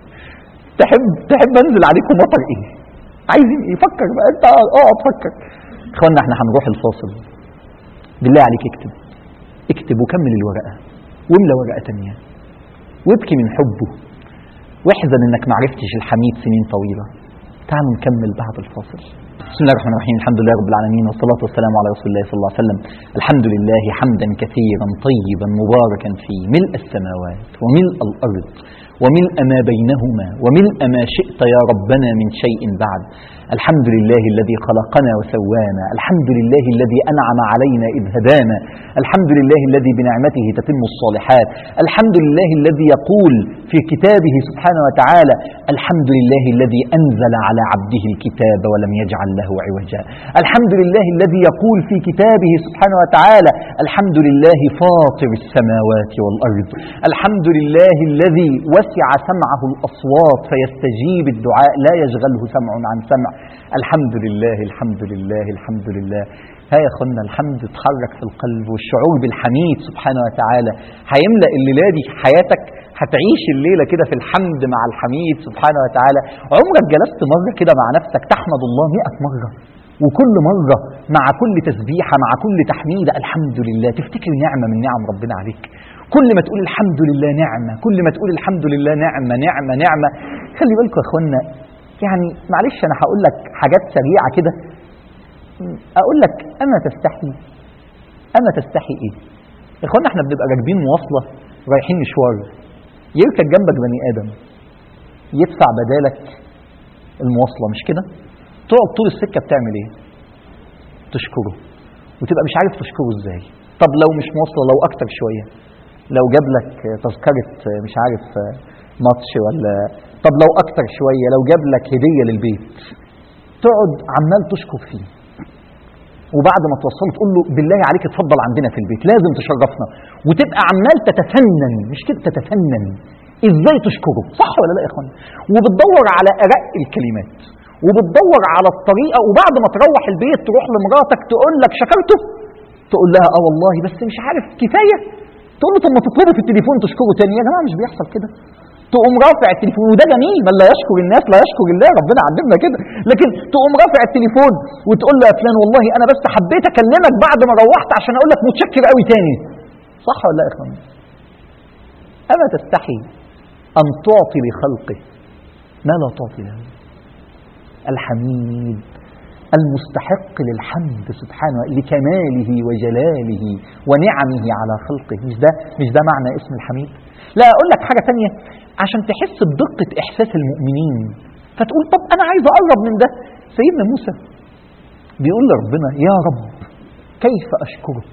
Speaker 2: تحب تحب انزل عليكم مطر ايه؟ عايزين ايه؟ فكر بقى انت، اقعد فكر. اخوانا احنا هنروح الفاصل، بالله عليك اكتب اكتب وكمل الورقه واملى ورقه تانيه وابكي من حبه واحزن انك معرفتش الحميد سنين طويله. تعالوا نكمل بعد الفاصل. بسم الله الرحمن الرحيم، الحمد لله رب العالمين، والصلاة والسلام على رسول الله صلى الله عليه وسلم. الحمد لله حمدا كثيرا طيبا مباركا فيه، ملء السماوات وملء الأرض وملء ما بينهما وملء ما شئت يا ربنا من شيء بعد. الحمد لله الذي خلقنا وسوانا، الحمد لله الذي أنعم علينا إذ هدانا، الحمد لله الذي بنعمته تتم الصالحات، الحمد لله الذي يقول في كتابه سبحانه وتعالى الحمد لله الذي أنزل على عبده الكتاب ولم يجعل له عوجا، الحمد لله الذي يقول في كتابه سبحانه وتعالى الحمد لله فاطر السماوات والأرض، الحمد لله الذي وسع سمعه الأصوات فيستجيب الدعاء لا يشغله سمع عن سمع. الحمد لله الحمد لله الحمد لله. ها يا اخوانا، الحمد اتحرك في القلب، والشعور بالحميد سبحانه وتعالى هيملأ الليلة دي حياتك. هتعيش الليلة كده في الحمد مع الحميد سبحانه وتعالى. عمرك جلست مرة كده مع نفسك تحمد الله مئة مرة، وكل مرة مع كل تسبيحة مع كل تحميدة الحمد لله تفتكر نعمة من نعم ربنا عليك؟ كل ما تقول الحمد لله نعمة، كل ما تقول الحمد لله نعمة نعمة نعمة. خلي بالكم يا اخوانا، يعني معلش انا هقول لك حاجات سريعة كده. اقول لك اما تستحي اما تستحي ايه يا اخوانا؟ احنا بنبقى راكبين مواصلة رايحين مشوار، يركب جنبك بني ادم يدفع بدالك المواصلة، مش كده؟ تقعد طول السكة بتعمل ايه؟ تشكره، وتبقى مش عارف تشكره ازاي. طب لو مش مواصلة، لو اكتر شوية، لو جاب لك تذكرة مش عارف ماتش، ولا طب لو اكتر شوية لو جاب لك هدية للبيت، تقعد عمال تشكر فيه، وبعد ما توصله تقول له بالله عليك اتفضل عندنا في البيت، لازم تشرفنا، وتبقى عمال تتفنن، مش كده، تتفنن ازاي تشكره، صح ولا لا يا اخوان؟ وبتدور على ارق الكلمات، وبتدور على الطريقة، وبعد ما تروح البيت تروح لمراتك تقول لك شكرته، تقول لها اه والله بس مش عارف كفاية، تقول له طب ما تطلبه في التليفون تشكره تاني. يا جماعة مش بيحصل كده. تقوم رافع التليفون، وده جميل، من لا يشكر الناس لا يشكر الله، ربنا علمنا كده. لكن تقوم رافع التليفون وتقول له يا فلان والله انا بس حبيت اكلمك بعد ما روحت عشان اقول لك متشكر قوي تاني، صح ولا لا يا اخوان؟ اما تستحي ان تعطي لخلقه ما لا تعطي له؟ الحميد المستحق للحمد سبحانه لكماله وجلاله ونعمه على خلقه. مش ده مش ده معنى اسم الحميد؟ لا اقول لك حاجة تانية عشان تحس بدقة احساس المؤمنين، فتقول طب انا عايز اقرب من ده. سيدنا موسى بيقول لربنا يا رب كيف اشكرك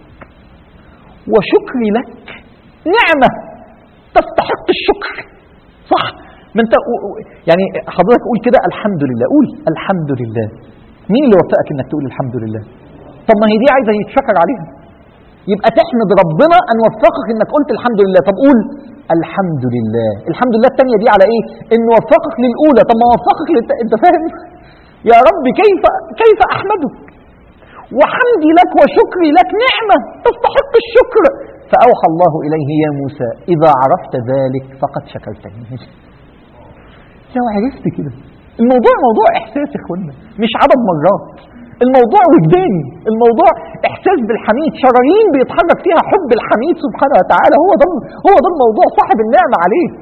Speaker 2: وشكري لك نعمة تستحق الشكر، صح؟ ما انت يعني حضرتك قول كده الحمد لله، قول الحمد لله. مين اللي وفقك انك تقول الحمد لله؟ طب ما هي دي عايزه يتشكر عليها، يبقى تحمد ربنا ان وفقك انك قلت الحمد لله. طب قول الحمد لله. الحمد لله الثانيه دي على ايه؟ انه وفقك للاولى. طب ما وفقك للت... انت فاهم؟ يا رب كيف كيف احمدك وحمدي لك وشكري لك نعمه تستحق الشكر. فاوحى الله اليه يا موسى اذا عرفت ذلك فقد شكرتني. لو عرفت كده، الموضوع موضوع احساس يا اخوانا، مش عدد مرات، الموضوع وجداني، الموضوع احساس بالحميد، شرايين بيتحرك فيها حب الحميد سبحانه وتعالى. هو ده هو ده الموضوع، صاحب النعمه عليك.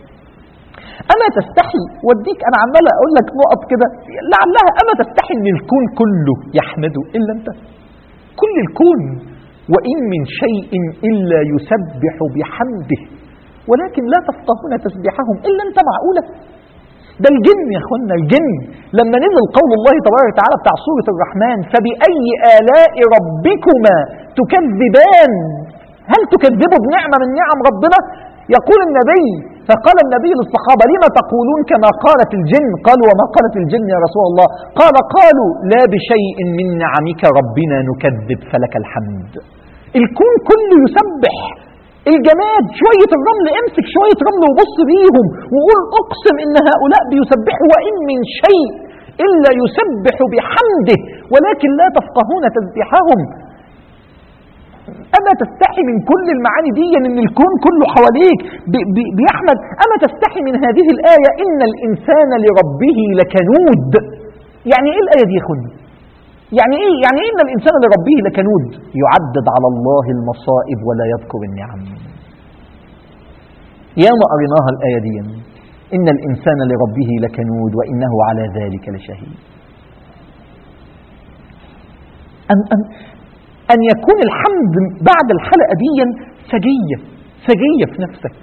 Speaker 2: اما تستحي، وديك انا عمال اقول لك نقط كده لعلها، اما تستحي ان الكون كله يحمده الا انت؟ كل الكون. وإن من شيء إلا يسبح بحمده ولكن لا تفقهون تسبيحهم. إلا أنت معقولة؟ ده الجن يا أخوانا، الجن لما نزل قول الله تبارك وتعالى بتاع سورة الرحمن فبأي آلاء ربكما تكذبان، هل تكذبوا بنعمة من نعم ربنا؟ يقول النبي فقال النبي للصحابة لما تقولون كما قالت الجن؟ قالوا وما قالت الجن يا رسول الله؟ قال قالوا لا بشيء من نعمك ربنا نكذب فلك الحمد. الكون كله يسبح. الجماد شوية الرمل، امسك شوية رمل وبص بيهم وقول أقسم إن هؤلاء بيسبحوا وإن من شيء إلا يسبح بحمده ولكن لا تفقهون تسبيحهم. أما تستحي من كل المعاني دي إن الكون كله حواليك بيحمد؟ أما تستحي من هذه الآية إن الإنسان لربه لكنود؟ يعني إيه الآية دي يا أخواني؟ يعني إيه؟ يعني إيه إن الإنسان لربه لكنود؟ يعدد على الله المصائب ولا يذكر النعم. يا ما قريناها الآية دي إن الإنسان لربه لكنود وإنه على ذلك لشهيد. أن أن أن يكون الحمد بعد الحلقة دي سجية سجية في نفسك،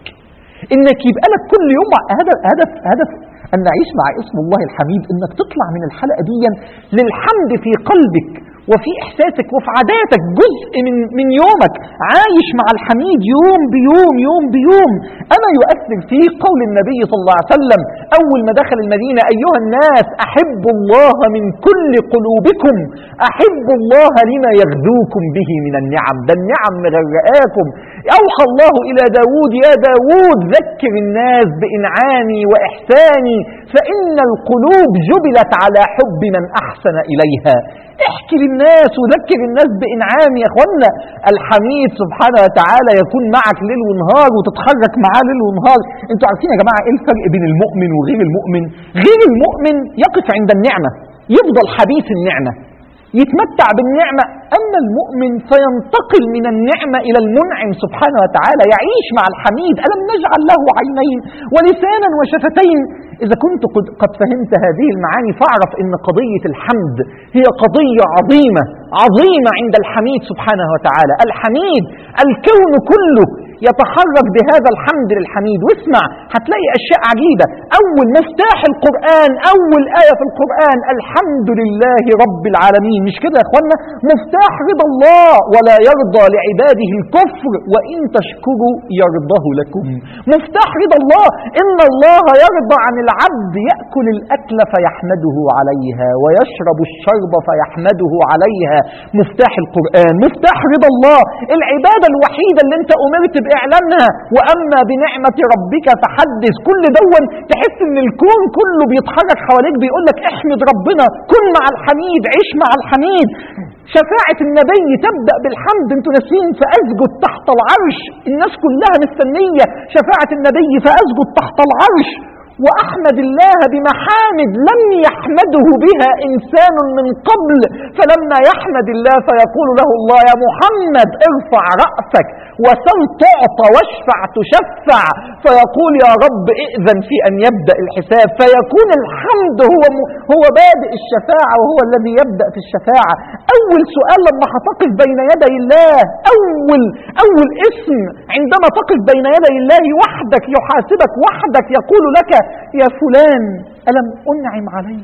Speaker 2: إنك يبقى لك كل يوم هدف هدف هدف أن نعيش مع اسم الله الحميد، إنك تطلع من الحلقة دي للحمد في قلبك وفي إحساسك وفي عاداتك، جزء من من يومك عايش مع الحميد يوم بيوم يوم بيوم. أما يؤثر فيه قول النبي صلى الله عليه وسلم أول ما دخل المدينة أيها الناس أحبوا الله من كل قلوبكم، أحبوا الله لما يغذوكم به من النعم، ده النعم مغرقاكم. أوحى الله إلى داود يا داود ذكر الناس بإنعامي وإحساني فإن القلوب جبلت على حب من أحسن إليها. احكي للناس وذكر الناس بإنعام يا أخوانا. الحميد سبحانه وتعالى يكون معك ليل ونهار وتتحرك معاه ليل ونهار. انتوا عارفين يا جماعة ايه الفرق بين المؤمن وغير المؤمن؟ غير المؤمن يقف عند النعمة يفضل حديث النعمة يتمتع بالنعمة، أما المؤمن فينتقل من النعمة إلى المنعم سبحانه وتعالى، يعيش مع الحميد. ألم نجعل له عينين ولسانا وشفتين؟ إذا كنت قد فهمت هذه المعاني فاعرف أن قضية الحمد هي قضية عظيمة عظيمة عند الحميد سبحانه وتعالى. الحميد الكون كله يتحرك بهذا الحمد للحميد. واسمع هتلاقي أشياء عجيبة. أول مفتاح القرآن، أول آية في القرآن الحمد لله رب العالمين، مش كده يا أخوانا؟ مفتاح رضا الله ولا يرضى لعباده الكفر وإن تشكروا يرضه لكم. مفتاح رضا الله إن الله يرضى عن العبد يأكل الأكل فيحمده عليها ويشرب الشرب فيحمده عليها. مفتاح القرآن مفتاح رضا الله، العبادة الوحيدة اللي انت أمرت بإعلانها وأما بنعمة ربك فحدث. كل دون تحس ان الكون كله بيتحرك حواليك بيقول لك احمد ربنا، كن مع الحميد، عيش مع الحميد. شفاعة النبي تبدأ بالحمد. انتوا ناسين فأسجد تحت العرش، الناس كلها مستنية شفاعة النبي فأسجد تحت العرش وأحمد الله بمحامد لم يحمده بها إنسان من قبل، فلما يحمد الله فيقول له الله يا محمد ارفع رأسك وسل تعطى واشفع تشفع، فيقول يا رب ائذن في أن يبدأ الحساب، فيكون الحمد هو هو بادئ الشفاعة وهو الذي يبدأ في الشفاعة. أول سؤال لما هتقف بين يدي الله، أول أول اسم عندما تقف بين يدي الله وحدك يحاسبك وحدك يقول لك يا فلان ألم أنعم عليك؟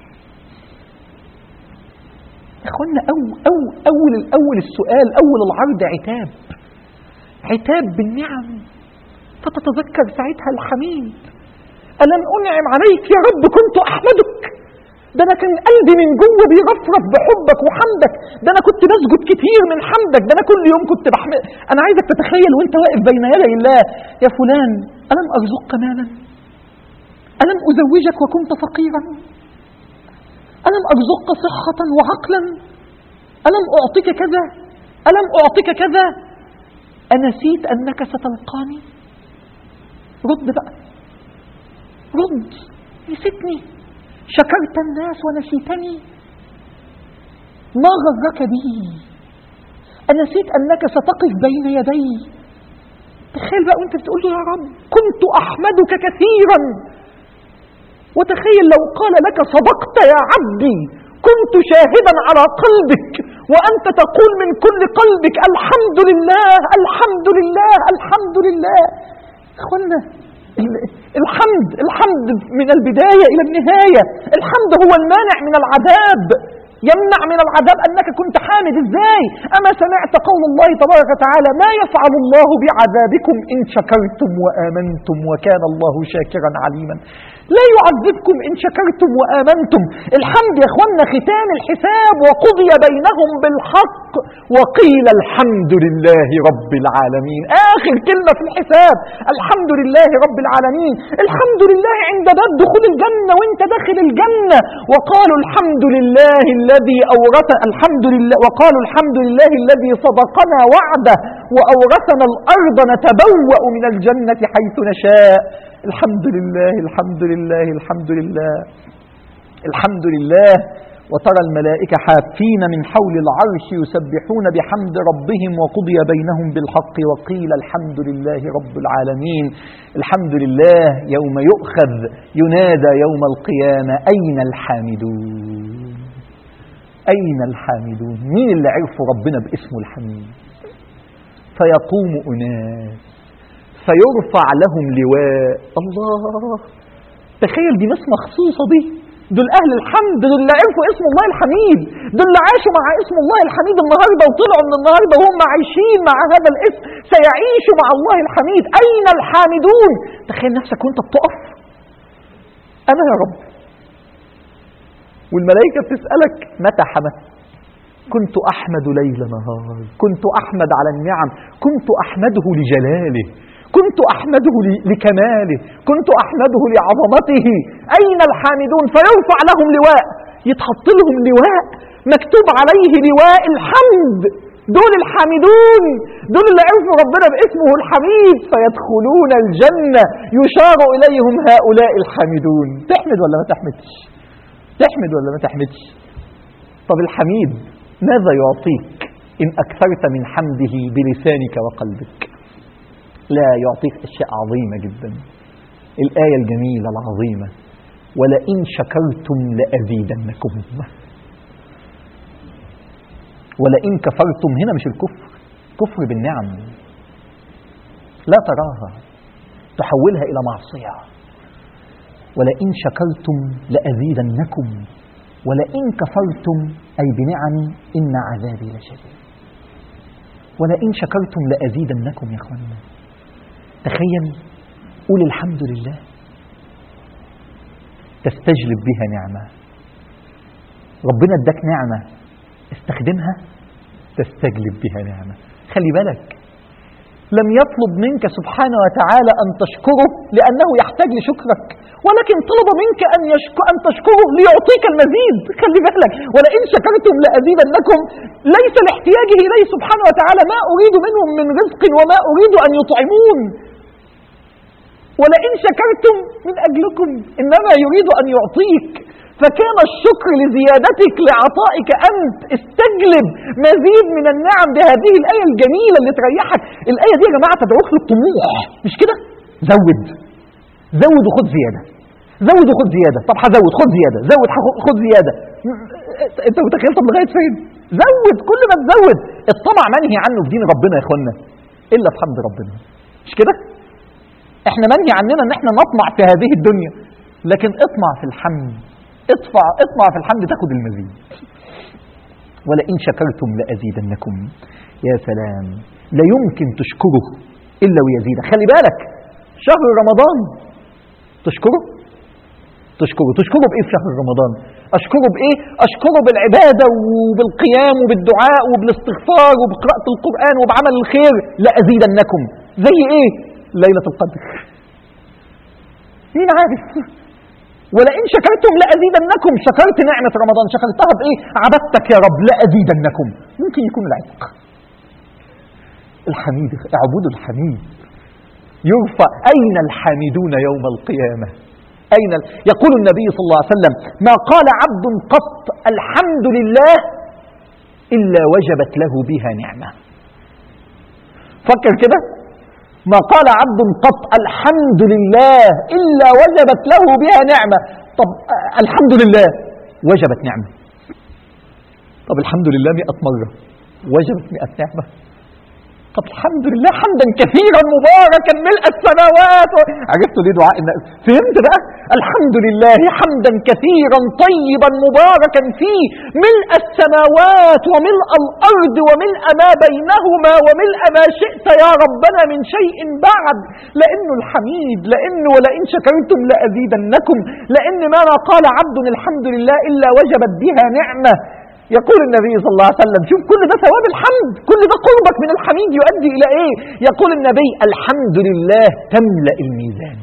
Speaker 2: أخوانا أو أو أول الأول السؤال أول العرض عتاب عتاب بالنعم، فتتذكر ساعتها الحميد. ألم أنعم عليك يا رب كنت أحمدك، ده أنا كان قلبي من جوه بيرفرف بحبك وحمدك، ده أنا كنت بسجد كتير من حمدك، ده أنا كل يوم كنت بحمد. أنا عايزك تتخيل وأنت واقف بين يدي الله يا فلان ألم أرزقك مالا؟ ألم أزوجك وكنت فقيرا؟ ألم أرزقك صحة وعقلا؟ ألم أعطيك كذا؟ ألم أعطيك كذا؟ أنسيت أنك ستلقاني؟ رد بقى، رد. نسيتني؟ شكرت الناس ونسيتني؟ ما غرك بي؟ أنسيت أنك ستقف بين يدي؟ تخيل بقى وانت بتقول له يا رب كنت أحمدك كثيرا، وتخيل لو قال لك صدقت يا عبدي كنت شاهدا على قلبك وأنت تقول من كل قلبك الحمد لله الحمد لله الحمد لله. إخوانا الحمد الحمد من البداية إلى النهاية. الحمد هو المانع من العذاب، يمنع من العذاب أنك كنت حامد. إزاي؟ أما سمعت قول الله تبارك وتعالى ما يفعل الله بعذابكم إن شكرتم وآمنتم وكان الله شاكرا عليما. لا يعذبكم إن شكرتم وآمنتم. الحمد يا أخوانا ختام الحساب، وقضي بينهم بالحق وقيل الحمد لله رب العالمين. آخر كلمة في الحساب الحمد لله رب العالمين. الحمد لله عند باب دخول الجنة وانت داخل الجنة، وقالوا الحمد لله الذي أورث الحمد لله وقالوا الحمد لله الذي صدقنا وعده وأورثنا الأرض نتبوأ من الجنة حيث نشاء. الحمد لله الحمد لله الحمد لله الحمد لله. وترى الملائكة حافين من حول العرش يسبحون بحمد ربهم وقضي بينهم بالحق وقيل الحمد لله رب العالمين. الحمد لله يوم يؤخذ ينادى يوم القيامة أين الحامدون أين الحامدون. مين اللي عرفوا ربنا باسمه الحميد؟ فيقوم أناس فيرفع لهم لواء. الله، تخيل دي ناس مخصوصة دي، دول أهل الحمد، دول اللي عرفوا اسم الله الحميد، دول اللي عاشوا مع اسم الله الحميد النهاردة وطلعوا من النهاردة وهم عايشين مع هذا الاسم، سيعيشوا مع الله الحميد. أين الحامدون؟ تخيل نفسك وانت بتقف، أنا يا رب، والملائكة بتسألك متى حمدت؟ كنت أحمد ليل نهار، كنت أحمد على النعم، كنت أحمده لجلاله، كنت أحمده لكماله، كنت أحمده لعظمته. أين الحامدون؟ فيرفع لهم لواء، يتحط لهم لواء مكتوب عليه لواء الحمد. دول الحامدون، دول اللي عرفوا ربنا باسمه الحميد. فيدخلون الجنة يشار إليهم هؤلاء الحامدون. تحمد ولا ما تحمدش؟ تحمد ولا ما تحمدش؟ طب الحميد ماذا يعطيك إن أكثرت من حمده بلسانك وقلبك؟ لا، يعطيك أشياء عظيمة جدا. الآية الجميلة العظيمة ولئن شكرتم لأزيدنكم ولئن كفرتم. هنا مش الكفر، كفر بالنعم لا تراها تحولها إلى معصية. ولئن شكرتم لأزيدنكم ولئن كفرتم أي بنعمي إن عذابي لشديد. ولئن شكرتم لأزيدنكم. يا أخوانا تخيل، قول الحمد لله تستجلب بها نعمة. ربنا اداك نعمة، استخدمها تستجلب بها نعمة. خلي بالك، لم يطلب منك سبحانه وتعالى أن تشكره لأنه يحتاج لشكرك، ولكن طلب منك أن, يشك... أن تشكره ليعطيك المزيد. خلي بالك، ولئن شكرتم لأزيدنكم ليس لاحتياجه إليه سبحانه وتعالى، ما أريد منهم من رزق وما أريد أن يطعمون. ولئن شكرتم من أجلكم، إنما يريد أن يعطيك. فكان الشكر لزيادتك لعطائك أنت. استجلب مزيد من النعم بهذه الآية الجميلة اللي تريحك. الآية دي يا جماعة تدعوك للطموح، مش كده؟ زود زود وخد زيادة، زود وخد زيادة. طب هزود، خد زيادة، زود خد زيادة. انت متخيل؟ طب لغاية فين؟ زود، كل ما تزود. الطمع منهي عنه في دين ربنا يا اخوانا إلا في حمد ربنا، مش كده؟ احنا منهي عننا ان احنا نطمع في هذه الدنيا، لكن اطمع في الحمد، اطمع اطمع في الحمد تاخد المزيد. ولئن شكرتم لأزيدنكم. يا سلام، لا يمكن تشكره إلا ويزيد. خلي بالك، شهر رمضان تشكره تشكره تشكره بإيه في شهر رمضان؟ أشكره بإيه؟ أشكره بالعبادة وبالقيام وبالدعاء وبالاستغفار وبقراءة القرآن وبعمل الخير. لأزيدنكم زي إيه؟ ليلة القدر، مين عارف؟ ولئن شكرتم لأزيدنكم. شكرت نعمة رمضان، شكرتها بإيه؟ عبدتك يا رب، لأزيدنكم. ممكن يكون العتق. الحميد، اعبدوا الحميد. يرفع. أين الحامدون يوم القيامة؟ أين ال... يقول النبي صلى الله عليه وسلم ما قال عبد قط الحمد لله إلا وجبت له بها نعمة. فكر كده، ما قال عبد قط الحمد لله إلا وجبت له بها نعمة. طب الحمد لله وجبت نعمة، طب الحمد لله مئة مرة وجبت مئة نعمة. طب الحمد لله حمدا كثيرا مباركا ملء السماوات و... عرفتوا ليه دعاء الناس؟ فهمت بقى؟ الحمد لله حمدا كثيرا طيبا مباركا فيه ملء السماوات وملء الأرض وملء ما بينهما وملء ما شئت يا ربنا من شيء بعد. لأنه الحميد، لأنه ولئن شكرتم لأزيدنكم، لأن ما قال عبد الحمد لله إلا وجبت بها نعمة. يقول النبي صلى الله عليه وسلم، شوف كل ده ثواب الحمد، كل ده قربك من الحميد يؤدي إلى إيه؟ يقول النبي الحمد لله تملأ الميزان.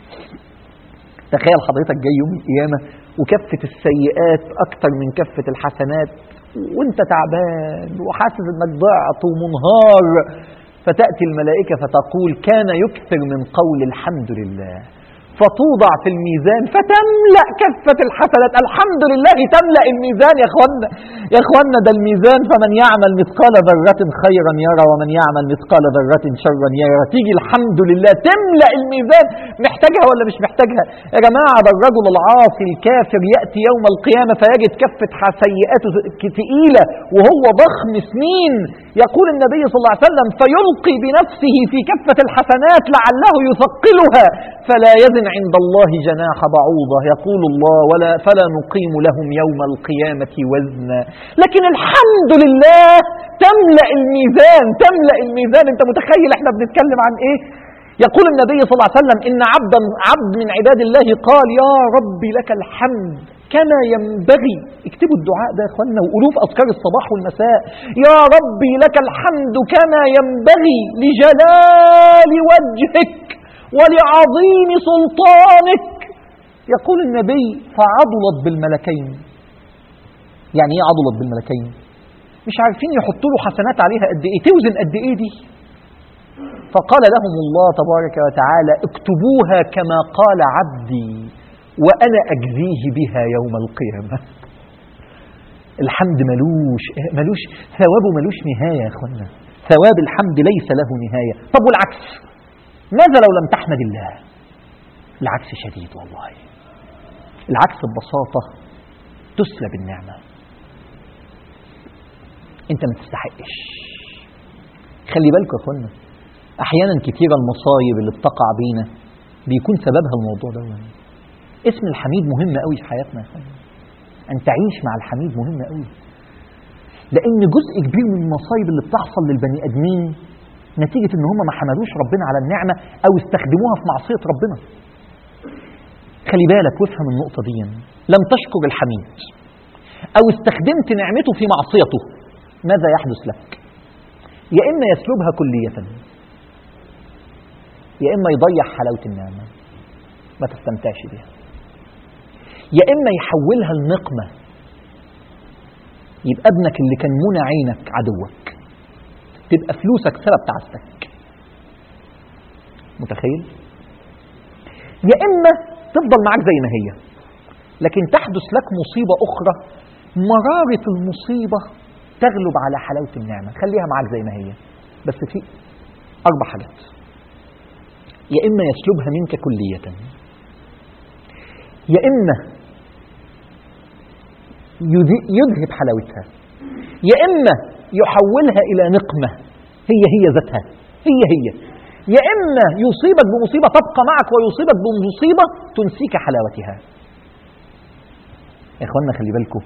Speaker 2: تخيل حضرتك جاي يوم القيامة وكفة السيئات أكتر من كفة الحسنات وانت تعبان وحاسس انك ضعت ومنهار، فتأتي الملائكة فتقول كان يكثر من قول الحمد لله، فتوضع في الميزان فتملأ كفة الحسنات. الحمد لله تملأ الميزان يا اخوانا، يا اخوانا ده الميزان فمن يعمل مثقال ذرة خيرا يرى ومن يعمل مثقال ذرة شرا يرى. تيجي الحمد لله تملأ الميزان. محتاجها ولا مش محتاجها يا جماعة؟ ده الرجل العاصي الكافر يأتي يوم القيامة فيجد كفة سيئاته تقيلة وهو ضخم سنين. يقول النبي صلى الله عليه وسلم فيلقي بنفسه في كفة الحسنات لعله يثقلها فلا يزن عند الله جناح بعوضة. يقول الله ولا فلا نقيم لهم يوم القيامة وزنا. لكن الحمد لله تملأ الميزان، تملأ الميزان. انت متخيل احنا بنتكلم عن ايه؟ يقول النبي صلى الله عليه وسلم إن عبدا عبد من عباد الله قال يا ربي لك الحمد كما ينبغي. اكتبوا الدعاء ده يا اخوانا وقولوه في أذكار الصباح والمساء. يا ربي لك الحمد كما ينبغي لجلال وجهك ولعظيم سلطانك. يقول النبي فعضلت بالملكين. يعني ايه عضلت بالملكين؟ مش عارفين يحطوا له حسنات عليها قد ايه، توزن قد ايه دي. فقال لهم الله تبارك وتعالى اكتبوها كما قال عبدي وأنا أجزيه بها يوم القيامة. الحمد ملوش ملوش ثوابه ملوش نهاية يا أخوانا، ثواب الحمد ليس له نهاية. طب والعكس؟ ماذا لو لم تحمد الله؟ العكس شديد والله. العكس ببساطة تسلب النعمة، انت ما تستحقش. خلي بالكم يا أخوانا، أحيانا كتير المصايب اللي بتقع بينا بيكون سببها الموضوع ده. اسم الحميد مهم قوي في حياتنا يا أخوانا، أن تعيش مع الحميد مهم قوي، لأن جزء كبير من المصايب اللي بتحصل للبني آدمين نتيجة إن هم ما حملوش ربنا على النعمة أو استخدموها في معصية ربنا. خلي بالك وافهم النقطة دي، لم تشكر الحميد أو استخدمت نعمته في معصيته، ماذا يحدث لك؟ يا إما يسلبها كلية، يا إما يضيع حلاوة النعمة ما تستمتعش بها، يا إما يحولها لنقمة، يبقى ابنك اللي كان منى عينك عدوك، تبقى فلوسك سبب تعاستك. متخيل؟ يا إما تفضل معاك زي ما هي، لكن تحدث لك مصيبة أخرى مرارة المصيبة تغلب على حلاوة النعمة. خليها معاك زي ما هي، بس في أربع حاجات. يا إما يسلبها منك كلية، يا إما يذهب حلاوتها، يا إما يحولها إلى نقمة هي هي ذاتها هي هي، يا إما يصيبك بمصيبة تبقى معك ويصيبك بمصيبة تنسيك حلاوتها. يا إخوانا خلي بالكم،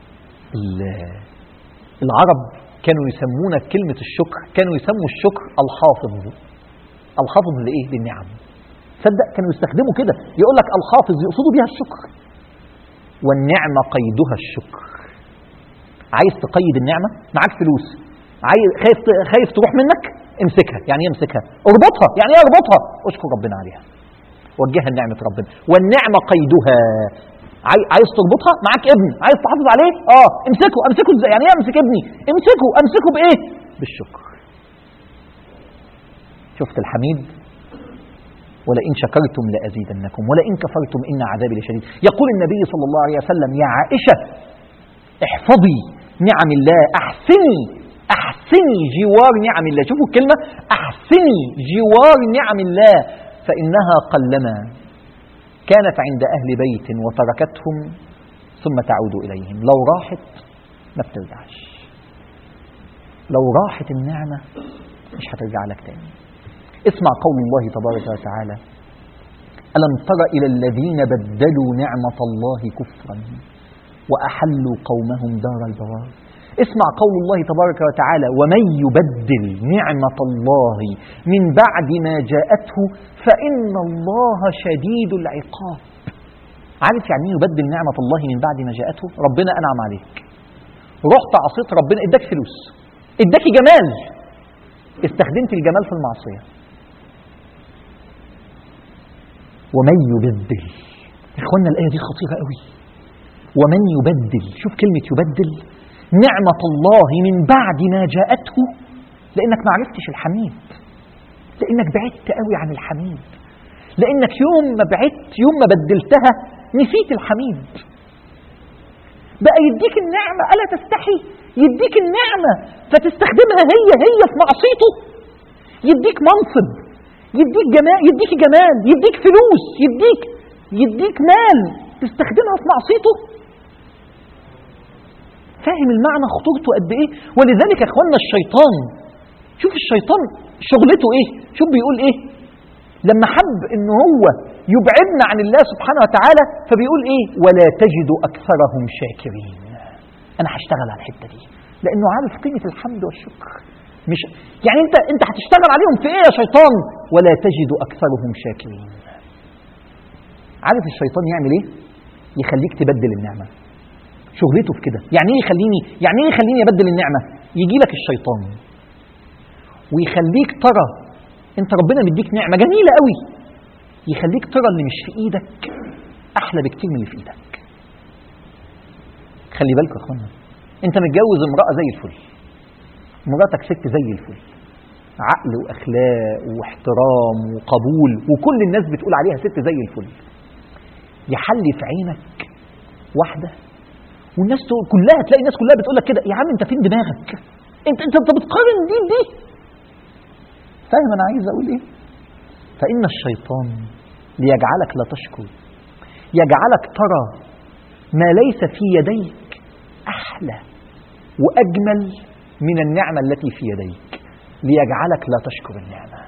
Speaker 2: العرب كانوا يسمون كلمة الشكر، كانوا يسموا الشكر الحافظ. الحافظ لإيه؟ للنعم. صدق كانوا يستخدموا كده، يقول لك الحافظ يقصدوا بها الشكر. والنعمة قيدها الشكر. عايز تقيد النعمة؟ معاك فلوس، عايز خايف خايف تروح منك، امسكها. يعني ايه امسكها؟ اربطها. يعني ايه اربطها؟ اشكر ربنا عليها، وجهها لنعمة ربنا. والنعمة قيدها، عايز تربطها، معاك ابن عايز تحافظ عليه، اه امسكه. امسكه ازاي؟ يعني ايه امسك ابني؟ امسكه. امسكه بايه؟ بالشكر. شفت الحميد؟ ولئن شكرتم لأزيدنكم ولئن كفرتم إن عذابي لشديد. يقول النبي صلى الله عليه وسلم يا عائشة احفظي نعم الله، أحسني أحسني جوار نعم الله. شوفوا الكلمة أحسني جوار نعم الله، فإنها قلما كانت عند أهل بيت وتركتهم ثم تعود إليهم. لو راحت ما بترجعش. لو راحت النعمة مش هترجع لك تاني. اسمع قول الله تبارك وتعالى: ألم تر إلى الذين بدلوا نعمة الله كفرا وأحلوا قومهم دار البوار. اسمع قول الله تبارك وتعالى: ومن يبدل نعمة الله من بعد ما جاءته فإن الله شديد العقاب. عارف يعني ايه يبدل نعمة الله من بعد ما جاءته؟ ربنا أنعم عليك، رحت عصيت ربنا، اداك فلوس، اداك جمال، استخدمت الجمال في المعصية. ومن يبدل، إخوانا الآية دي خطيرة قوي. ومن يبدل، شوف كلمة يبدل، نعمة الله من بعد ما جاءته، لأنك ما عرفتش الحميد، لأنك بعدت قوي عن الحميد، لأنك يوم ما بعدت، يوم ما بدلتها نسيت الحميد. بقى يديك النعمة ألا تستحي؟ يديك النعمة فتستخدمها هي هي في معصيته. يديك منصب، يديك جمال، يديك جمال، يديك فلوس، يديك يديك مال تستخدمها في معصيته. فاهم المعنى خطورته قد ايه؟ ولذلك يا اخوانا الشيطان، شوف الشيطان شغلته ايه، شوف بيقول ايه لما حب ان هو يبعدنا عن الله سبحانه وتعالى، فبيقول ايه؟ ولا تجد اكثرهم شاكرين. انا هشتغل على الحته دي لانه عارف قيمه الحمد والشكر. مش يعني انت انت هتشتغل عليهم في ايه يا شيطان؟ ولا تجد اكثرهم شاكرين. عارف الشيطان يعمل ايه؟ يخليك تبدل النعمه. شغلته في كده. يعني ايه يخليني يعني ايه يخليني ابدل النعمه؟ يجي لك الشيطان ويخليك ترى انت ربنا مديك نعمه جميله قوي، يخليك ترى اللي مش في ايدك احلى بكتير من اللي في ايدك. خلي بالك يا اخوانا، انت متجوز امراه زي الفل، مراتك ست زي الفل، عقل واخلاق واحترام وقبول، وكل الناس بتقول عليها ست زي الفل. يحلي في عينك واحده والناس تقول كلها، تلاقي الناس كلها بتقول لك كده: يا عم انت فين دماغك؟ انت انت بتقارن دي بدي. فاهم انا عايز اقول ايه؟ فان الشيطان ليجعلك لا تشكر، يجعلك ترى ما ليس في يديك احلى واجمل من النعمه التي في يديك، ليجعلك لا تشكر النعمه.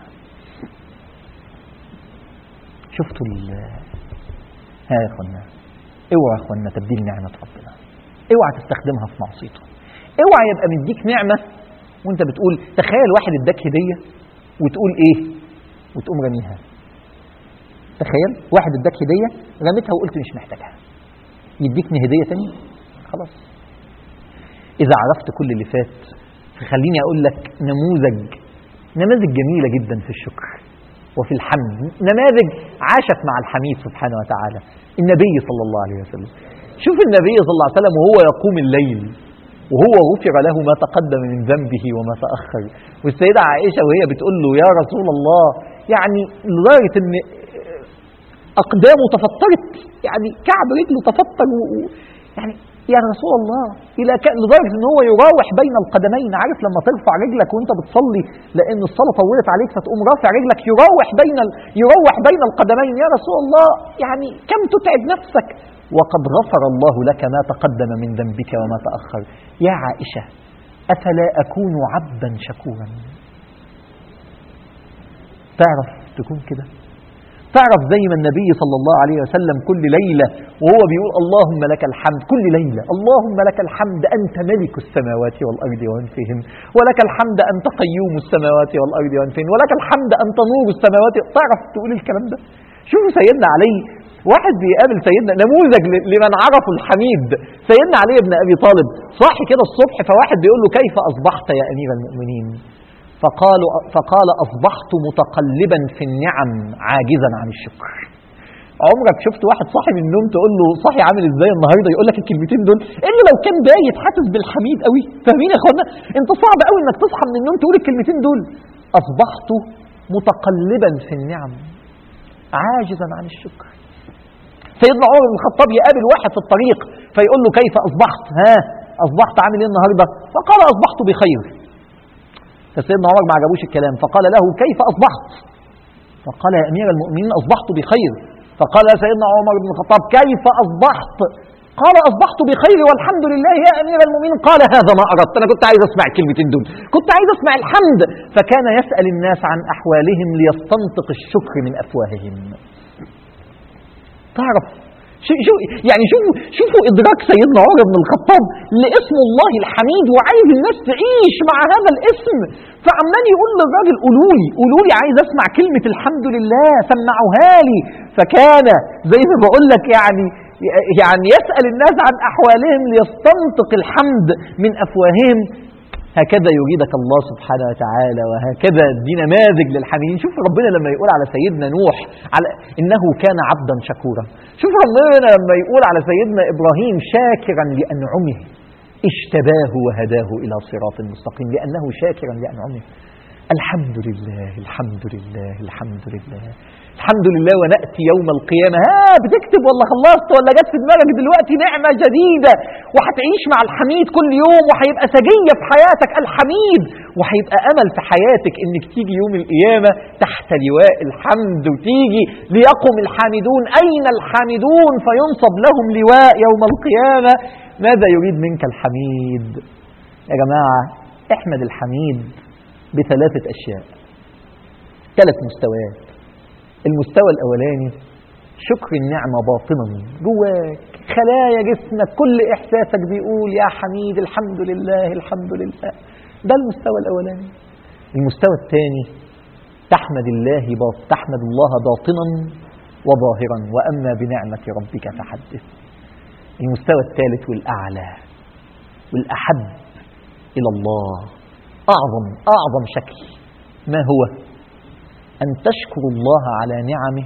Speaker 2: شفتوا ال ها يا اخوانا، اوعى يا اخوانا تبديل نعمه ربنا، اوعى تستخدمها في معصيته، اوعى يبقى مديك نعمه وانت بتقول. تخيل واحد اداك هديه وتقول ايه؟ وتقوم رميها. تخيل واحد اداك هديه رميتها وقلت مش محتاجها، يديك هديه ثانيه خلاص. اذا عرفت كل اللي فات، فخليني اقول لك نموذج نماذج جميله جدا في الشكر وفي الحمد، نماذج عاشت مع الحميد سبحانه وتعالى. النبي صلى الله عليه وسلم، شوف النبي صلى الله عليه وسلم وهو يقوم الليل وهو غفر له ما تقدم من ذنبه وما تأخر، والسيدة عائشة وهي بتقول له: يا رسول الله، يعني لدرجة ان اقدامه تفطرت، يعني كعب رجله تفطر، يعني يا رسول الله، الى لدرجة ان هو يراوح بين القدمين. عارف لما ترفع رجلك وانت بتصلي لان الصلاة طولت عليك فتقوم رافع رجلك، يراوح بين ال... يروح بين القدمين. يا رسول الله، يعني كم تتعب نفسك وقد غفر الله لك ما تقدم من ذنبك وما تأخر. يا عائشة، أفلا أكون عبدا شكورا؟ تعرف تكون كده؟ تعرف زي ما النبي صلى الله عليه وسلم كل ليلة وهو بيقول: اللهم لك الحمد، كل ليلة اللهم لك الحمد أنت ملك السماوات والأرض ومن فيهن، ولك الحمد أنت قيوم السماوات والأرض ومن فيهن، ولك الحمد أنت نور السماوات. تعرف تقول الكلام ده؟ شوفوا سيدنا علي، واحد بيقابل سيدنا، نموذج لمن عرفوا الحميد، سيدنا علي بن أبي طالب صاحي كده الصبح، فواحد بيقول له: كيف أصبحت يا أمير المؤمنين؟ فقال, فقال: أصبحت متقلبا في النعم عاجزا عن الشكر. عمرك شفت واحد صاحي من النوم تقول له صاحي عامل ازاي النهارده، يقول لك الكلمتين دول؟ الا لو كان بايت حاسس بالحميد قوي. فاهمين يا اخوانا؟ انت صعب قوي انك تصحى من النوم تقول الكلمتين دول: أصبحت متقلبا في النعم عاجزا عن الشكر. سيدنا عمر بن الخطاب يقابل واحد في الطريق فيقول له: كيف أصبحت؟ ها أصبحت عامل ايه النهارده؟ فقال: أصبحت بخير. فسيدنا عمر ما عجبوش الكلام، فقال له: كيف أصبحت؟ فقال: يا أمير المؤمنين أصبحت بخير. فقال سيدنا عمر بن الخطاب: كيف أصبحت؟ قال أصبحت بخير والحمد لله يا أمير المؤمنين. قال هذا ما أردت، أنا كنت عايز أسمع الكلمتين دول، كنت عايز أسمع الحمد. فكان يسأل الناس عن أحوالهم ليستنطق الشكر من أفواههم. تعرف شو شو يعني شوفوا شوفوا إدراك سيدنا عمر بن الخطاب لاسم الله الحميد، وعايز الناس تعيش مع هذا الاسم. فعمال يقول للراجل قولوا لي قولوا لي عايز أسمع كلمة الحمد لله، سمعوها لي. فكان زي ما بقول لك يعني يعني يسأل الناس عن أحوالهم ليستنطق الحمد من أفواههم. هكذا يريدك الله سبحانه وتعالى، وهكذا دي نماذج للحميدين. شوف ربنا لما يقول على سيدنا نوح على إنه كان عبدا شكورا، شوف ربنا لما يقول على سيدنا إبراهيم شاكرا لأنعمه اجتباه وهداه إلى صراط مستقيم لأنه شاكرا لأنعمه. الحمد لله الحمد لله الحمد لله الحمد لله. ونأتي يوم القيامة، ها بتكتب ولا خلصت ولا جت في دماغك دلوقتي نعمة جديدة، وهتعيش مع الحميد كل يوم، وهيبقى سجية في حياتك الحميد، وهيبقى أمل في حياتك إنك تيجي يوم القيامة تحت لواء الحمد، وتيجي ليقم الحامدون أين الحامدون فينصب لهم لواء يوم القيامة. ماذا يريد منك الحميد؟ يا جماعة احمد الحميد بثلاثة أشياء، ثلاث مستويات. المستوى الأولاني شكر النعمة باطنا جواك، خلايا جسمك كل إحساسك بيقول يا حميد الحمد لله الحمد لله. ده المستوى الأولاني. المستوى الثاني تحمد الله تحمد الله باطنا وظاهرا، وأما بنعمة ربك فحدث. المستوى الثالث والأعلى والأحب إلى الله، أعظم أعظم شكل، ما هو؟ أن تشكر الله على نعمه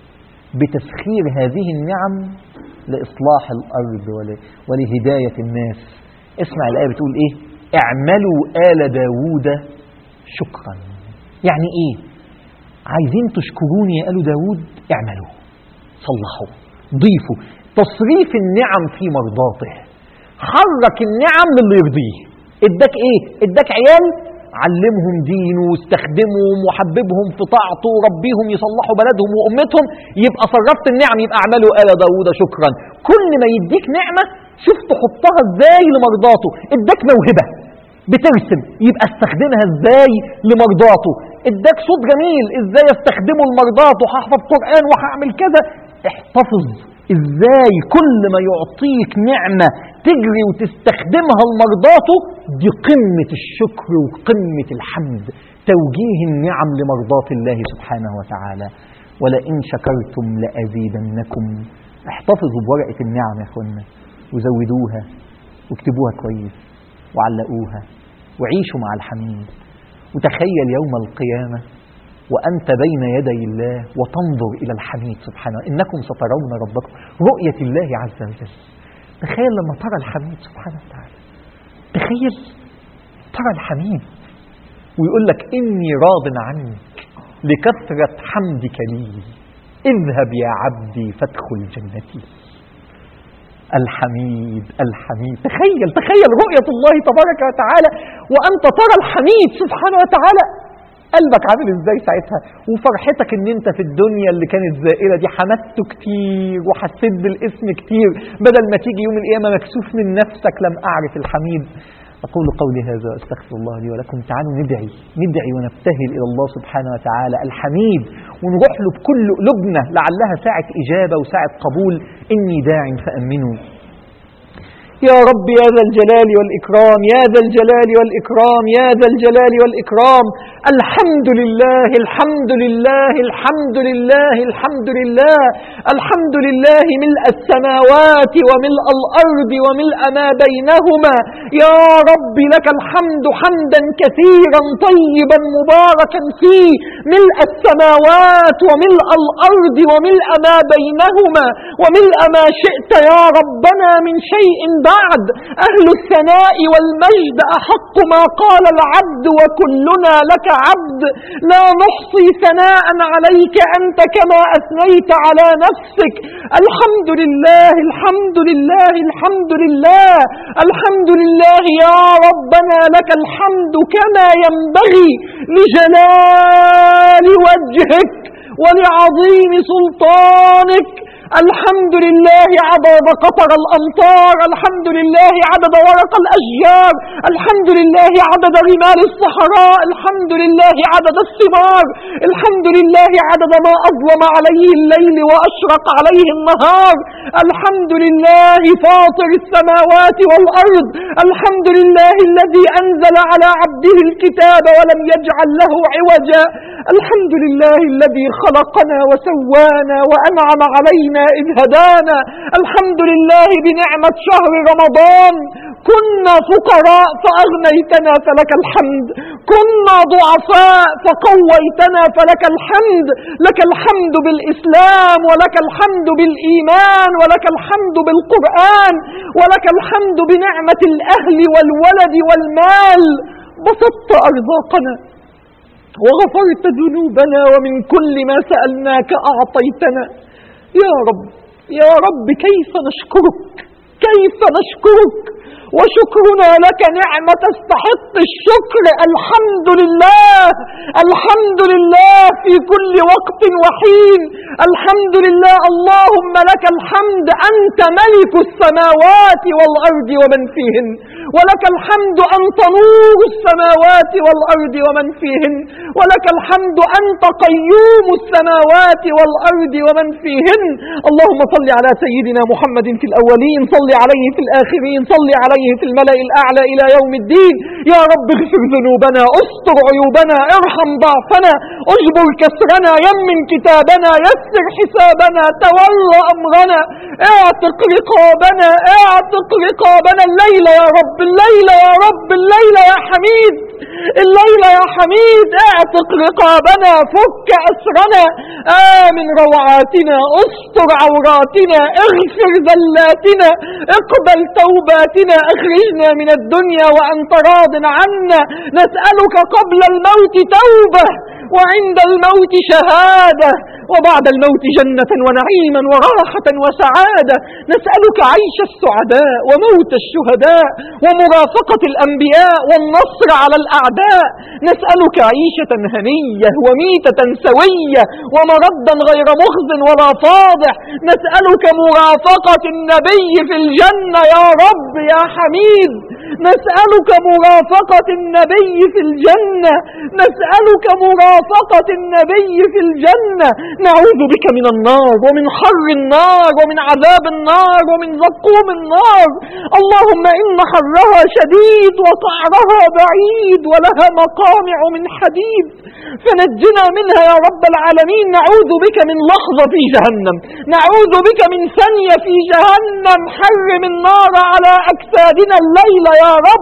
Speaker 2: بتسخير هذه النعم لإصلاح الأرض ولهداية الناس. اسمع الآية بتقول إيه؟ اعملوا آل داود شكرا. يعني إيه؟ عايزين تشكروني يا آل داود؟ اعملوا، صلحوا، ضيفوا، تصريف النعم في مرضاته، حرك النعم للي يرضيه. اداك ايه؟ اداك عيال، علمهم دينه واستخدمهم وحببهم في طاعته وربيهم يصلحوا بلدهم وامتهم، يبقى صرفت النعم، يبقى اعملوا آل داود شكرا. كل ما يديك نعمة شوف تحطها ازاي لمرضاته. اداك موهبة بترسم، يبقى استخدمها ازاي لمرضاته. اداك صوت جميل، ازاي استخدمه لمرضاته، هحفظ قرآن وهعمل كذا. احتفظ ازاي كل ما يعطيك نعمة تجري وتستخدمها لمرضاته. دي قمة الشكر وقمة الحمد، توجيه النعم لمرضات الله سبحانه وتعالى. ولئن شكرتم لأزيدنكم. احتفظوا بورقة النعم يا اخوانا، وزودوها واكتبوها كويس وعلقوها، وعيشوا مع الحميد. وتخيل يوم القيامة وأنت بين يدي الله وتنظر إلى الحميد سبحانه، إنكم سترون ربكم، رؤية الله عز وجل. تخيل لما ترى الحميد سبحانه وتعالى، تخيل ترى الحميد ويقول لك إني راض عنك لكثرة حمدك لي، اذهب يا عبدي فادخل جنتي. الحميد الحميد. تخيل تخيل رؤية الله تبارك وتعالى وأنت ترى الحميد سبحانه وتعالى، قلبك عامل ازاي ساعتها؟ وفرحتك ان انت في الدنيا اللي كانت زائلة دي حمدته كتير وحسيت بالاسم كتير، بدل ما تيجي يوم القيامة مكسوف من نفسك لم أعرف الحميد. أقول قولي هذا وأستغفر الله لي ولكم. تعالوا ندعي ندعي ونبتهل إلى الله سبحانه وتعالى الحميد، ونروح له بكل قلوبنا، لعلها ساعة إجابة وساعة قبول. إني داع فأمنوا. يا رب يا ذا الجلال والإكرام، يا ذا الجلال والإكرام، يا ذا الجلال والإكرام. الحمد لله الحمد لله الحمد لله الحمد لله الحمد لله ملء السماوات وملء الأرض وملء ما بينهما. يا رب لك الحمد حمدا كثيرا طيبا مباركا فيه، ملء السماوات وملء الأرض وملء ما بينهما وملء ما شئت يا ربنا من شيء بعد. أهل الثناء والمجد أحق ما قال العبد وكلنا لك عبد. لا نحصي ثناء عليك أنت كما أثنيت على نفسك. الحمد لله الحمد لله الحمد لله الحمد لله يا ربنا لك الحمد كما ينبغي لجلال وجهك ولعظيم سلطانك.
Speaker 3: الحمد لله عدد قطر الأمطار، الحمد لله عدد ورق الأشجار، الحمد لله عدد رمال الصحراء، الحمد لله عدد الثمار، الحمد لله عدد ما أظلم عليه الليل وأشرق عليه النهار، الحمد لله فاطر السماوات والأرض، الحمد لله الذي أنزل على عبده الكتاب ولم يجعل له عوجا، الحمد لله الذي خلقنا وسوانا وأنعم علينا إذ هدانا، الحمد لله بنعمة شهر رمضان كنا فقراء فأغنيتنا فلك الحمد، كنا ضعفاء فقويتنا فلك الحمد، لك الحمد بالإسلام ولك الحمد بالإيمان ولك الحمد بالقرآن ولك الحمد بنعمة الأهل والولد والمال. بسطت أرزاقنا وغفرت ذنوبنا ومن كل ما سألناك أعطيتنا. يا رب يا رب كيف نشكرك كيف نشكرك، وشكرنا لك نعمة تستحق الشكر. الحمد لله الحمد لله في كل وقت وحين، الحمد لله. اللهم لك الحمد، أنت ملك السماوات والأرض ومن فيهن، ولك الحمد أنت نور السماوات والأرض ومن فيهن، ولك الحمد أنت قيوم السماوات والأرض ومن فيهن. اللهم صل على سيدنا محمد في الأولين، صل عليه في الآخرين، صل عليه في الملأ الأعلى إلى يوم الدين. يا رب اغفر ذنوبنا، استر عيوبنا، ارحم ضعفنا، اجبر كسرنا، يمن كتابنا، يسر حسابنا، تولى أمرنا، اعتق رقابنا اعتق رقابنا الليلة يا رب، الليلة يا رب، الليلة يا حميد، الليلة يا حميد. اعتق رقابنا، فك أسرنا، آمن روعاتنا، استر عوراتنا، اغفر ذلاتنا، اقبل توباتنا، اخرجنا من الدنيا وأنت راض عنا. نسألك قبل الموت توبة، وعند الموت شهادة، وبعد الموت جنة ونعيما وراحة وسعادة. نسألك عيش السعداء وموت الشهداء ومرافقة الأنبياء والنصر على الأعداء. نسألك عيشة هنية وميتة سوية ومردا غير مخز ولا فاضح. نسألك مرافقة النبي في الجنة يا رب يا حميد، نسألك مرافقة النبي في الجنة، نسألك مرافقة النبي في الجنة. نعوذ بك من النار ومن حر النار ومن عذاب النار ومن زقوم النار. اللهم إن حرها شديد وقعرها بعيد ولها مقامع من حديد، فنجنا منها يا رب العالمين. نعوذ بك من لحظة في جهنم، نعوذ بك من ثانية في جهنم. حرم النار على أجسادنا الليلة يا رب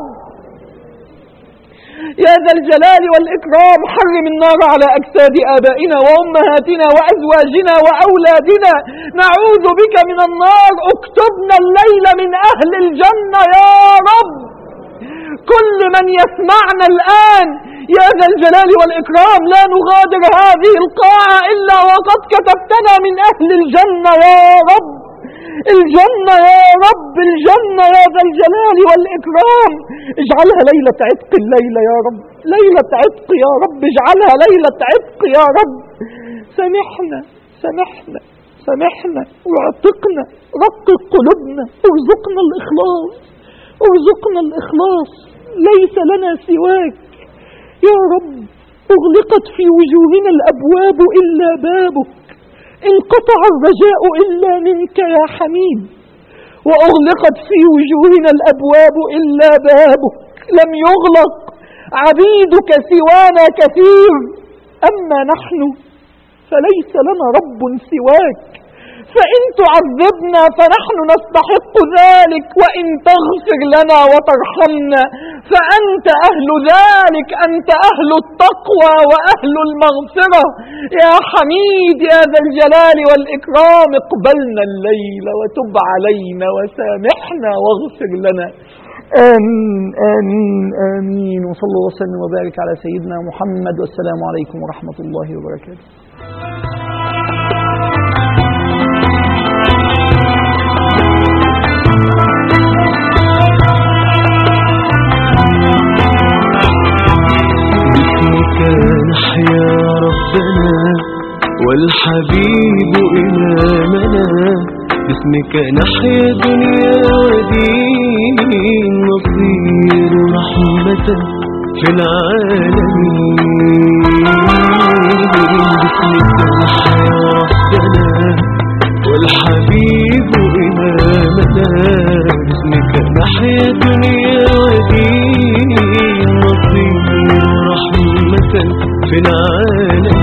Speaker 3: يا ذا الجلال والإكرام. حرم النار على أجساد آبائنا وأمهاتنا وأزواجنا وأولادنا. نعوذ بك من النار. اكتبنا الليلة من أهل الجنة يا رب. كل من يسمعنا الآن يا ذا الجلال والإكرام لا نغادر هذه القاعة إلا وقد كتبتنا من أهل الجنة يا رب. الجنة يا رب، الجنة يا ذا الجلال والإكرام. اجعلها ليلة عتق الليلة يا رب، ليلة عتق يا رب، اجعلها ليلة عتق يا رب. سامحنا سامحنا سامحنا واعتقنا، رقق قلوبنا، ارزقنا الإخلاص، ارزقنا الإخلاص. ليس لنا سواك يا رب. اغلقت في وجوهنا الأبواب إلا بابك، انقطع الرجاء إلا منك يا حميد، وأغلقت في وجوهنا الأبواب إلا بابك. لم يغلق عبيدك سوانا كثير، أما نحن فليس لنا رب سواك. فإن تعذبنا فنحن نستحق ذلك، وإن تغفر لنا وترحمنا فأنت أهل ذلك. أنت أهل التقوى وأهل المغفرة يا حميد يا ذا الجلال والإكرام. اقبلنا الليل وتب علينا وسامحنا واغفر لنا. آمين آمين آمين. وصلى الله وسلم وبارك على سيدنا محمد، والسلام عليكم ورحمة الله وبركاته.
Speaker 1: نحيا ربنا والحبيب إمامنا. باسمك نحيا دنيا ودين نصير رحمة في العالمين. باسمك نحيا ربنا والحبيب إمامنا، باسمك نحيا دنيا ودين نصير رحمة في العالمين.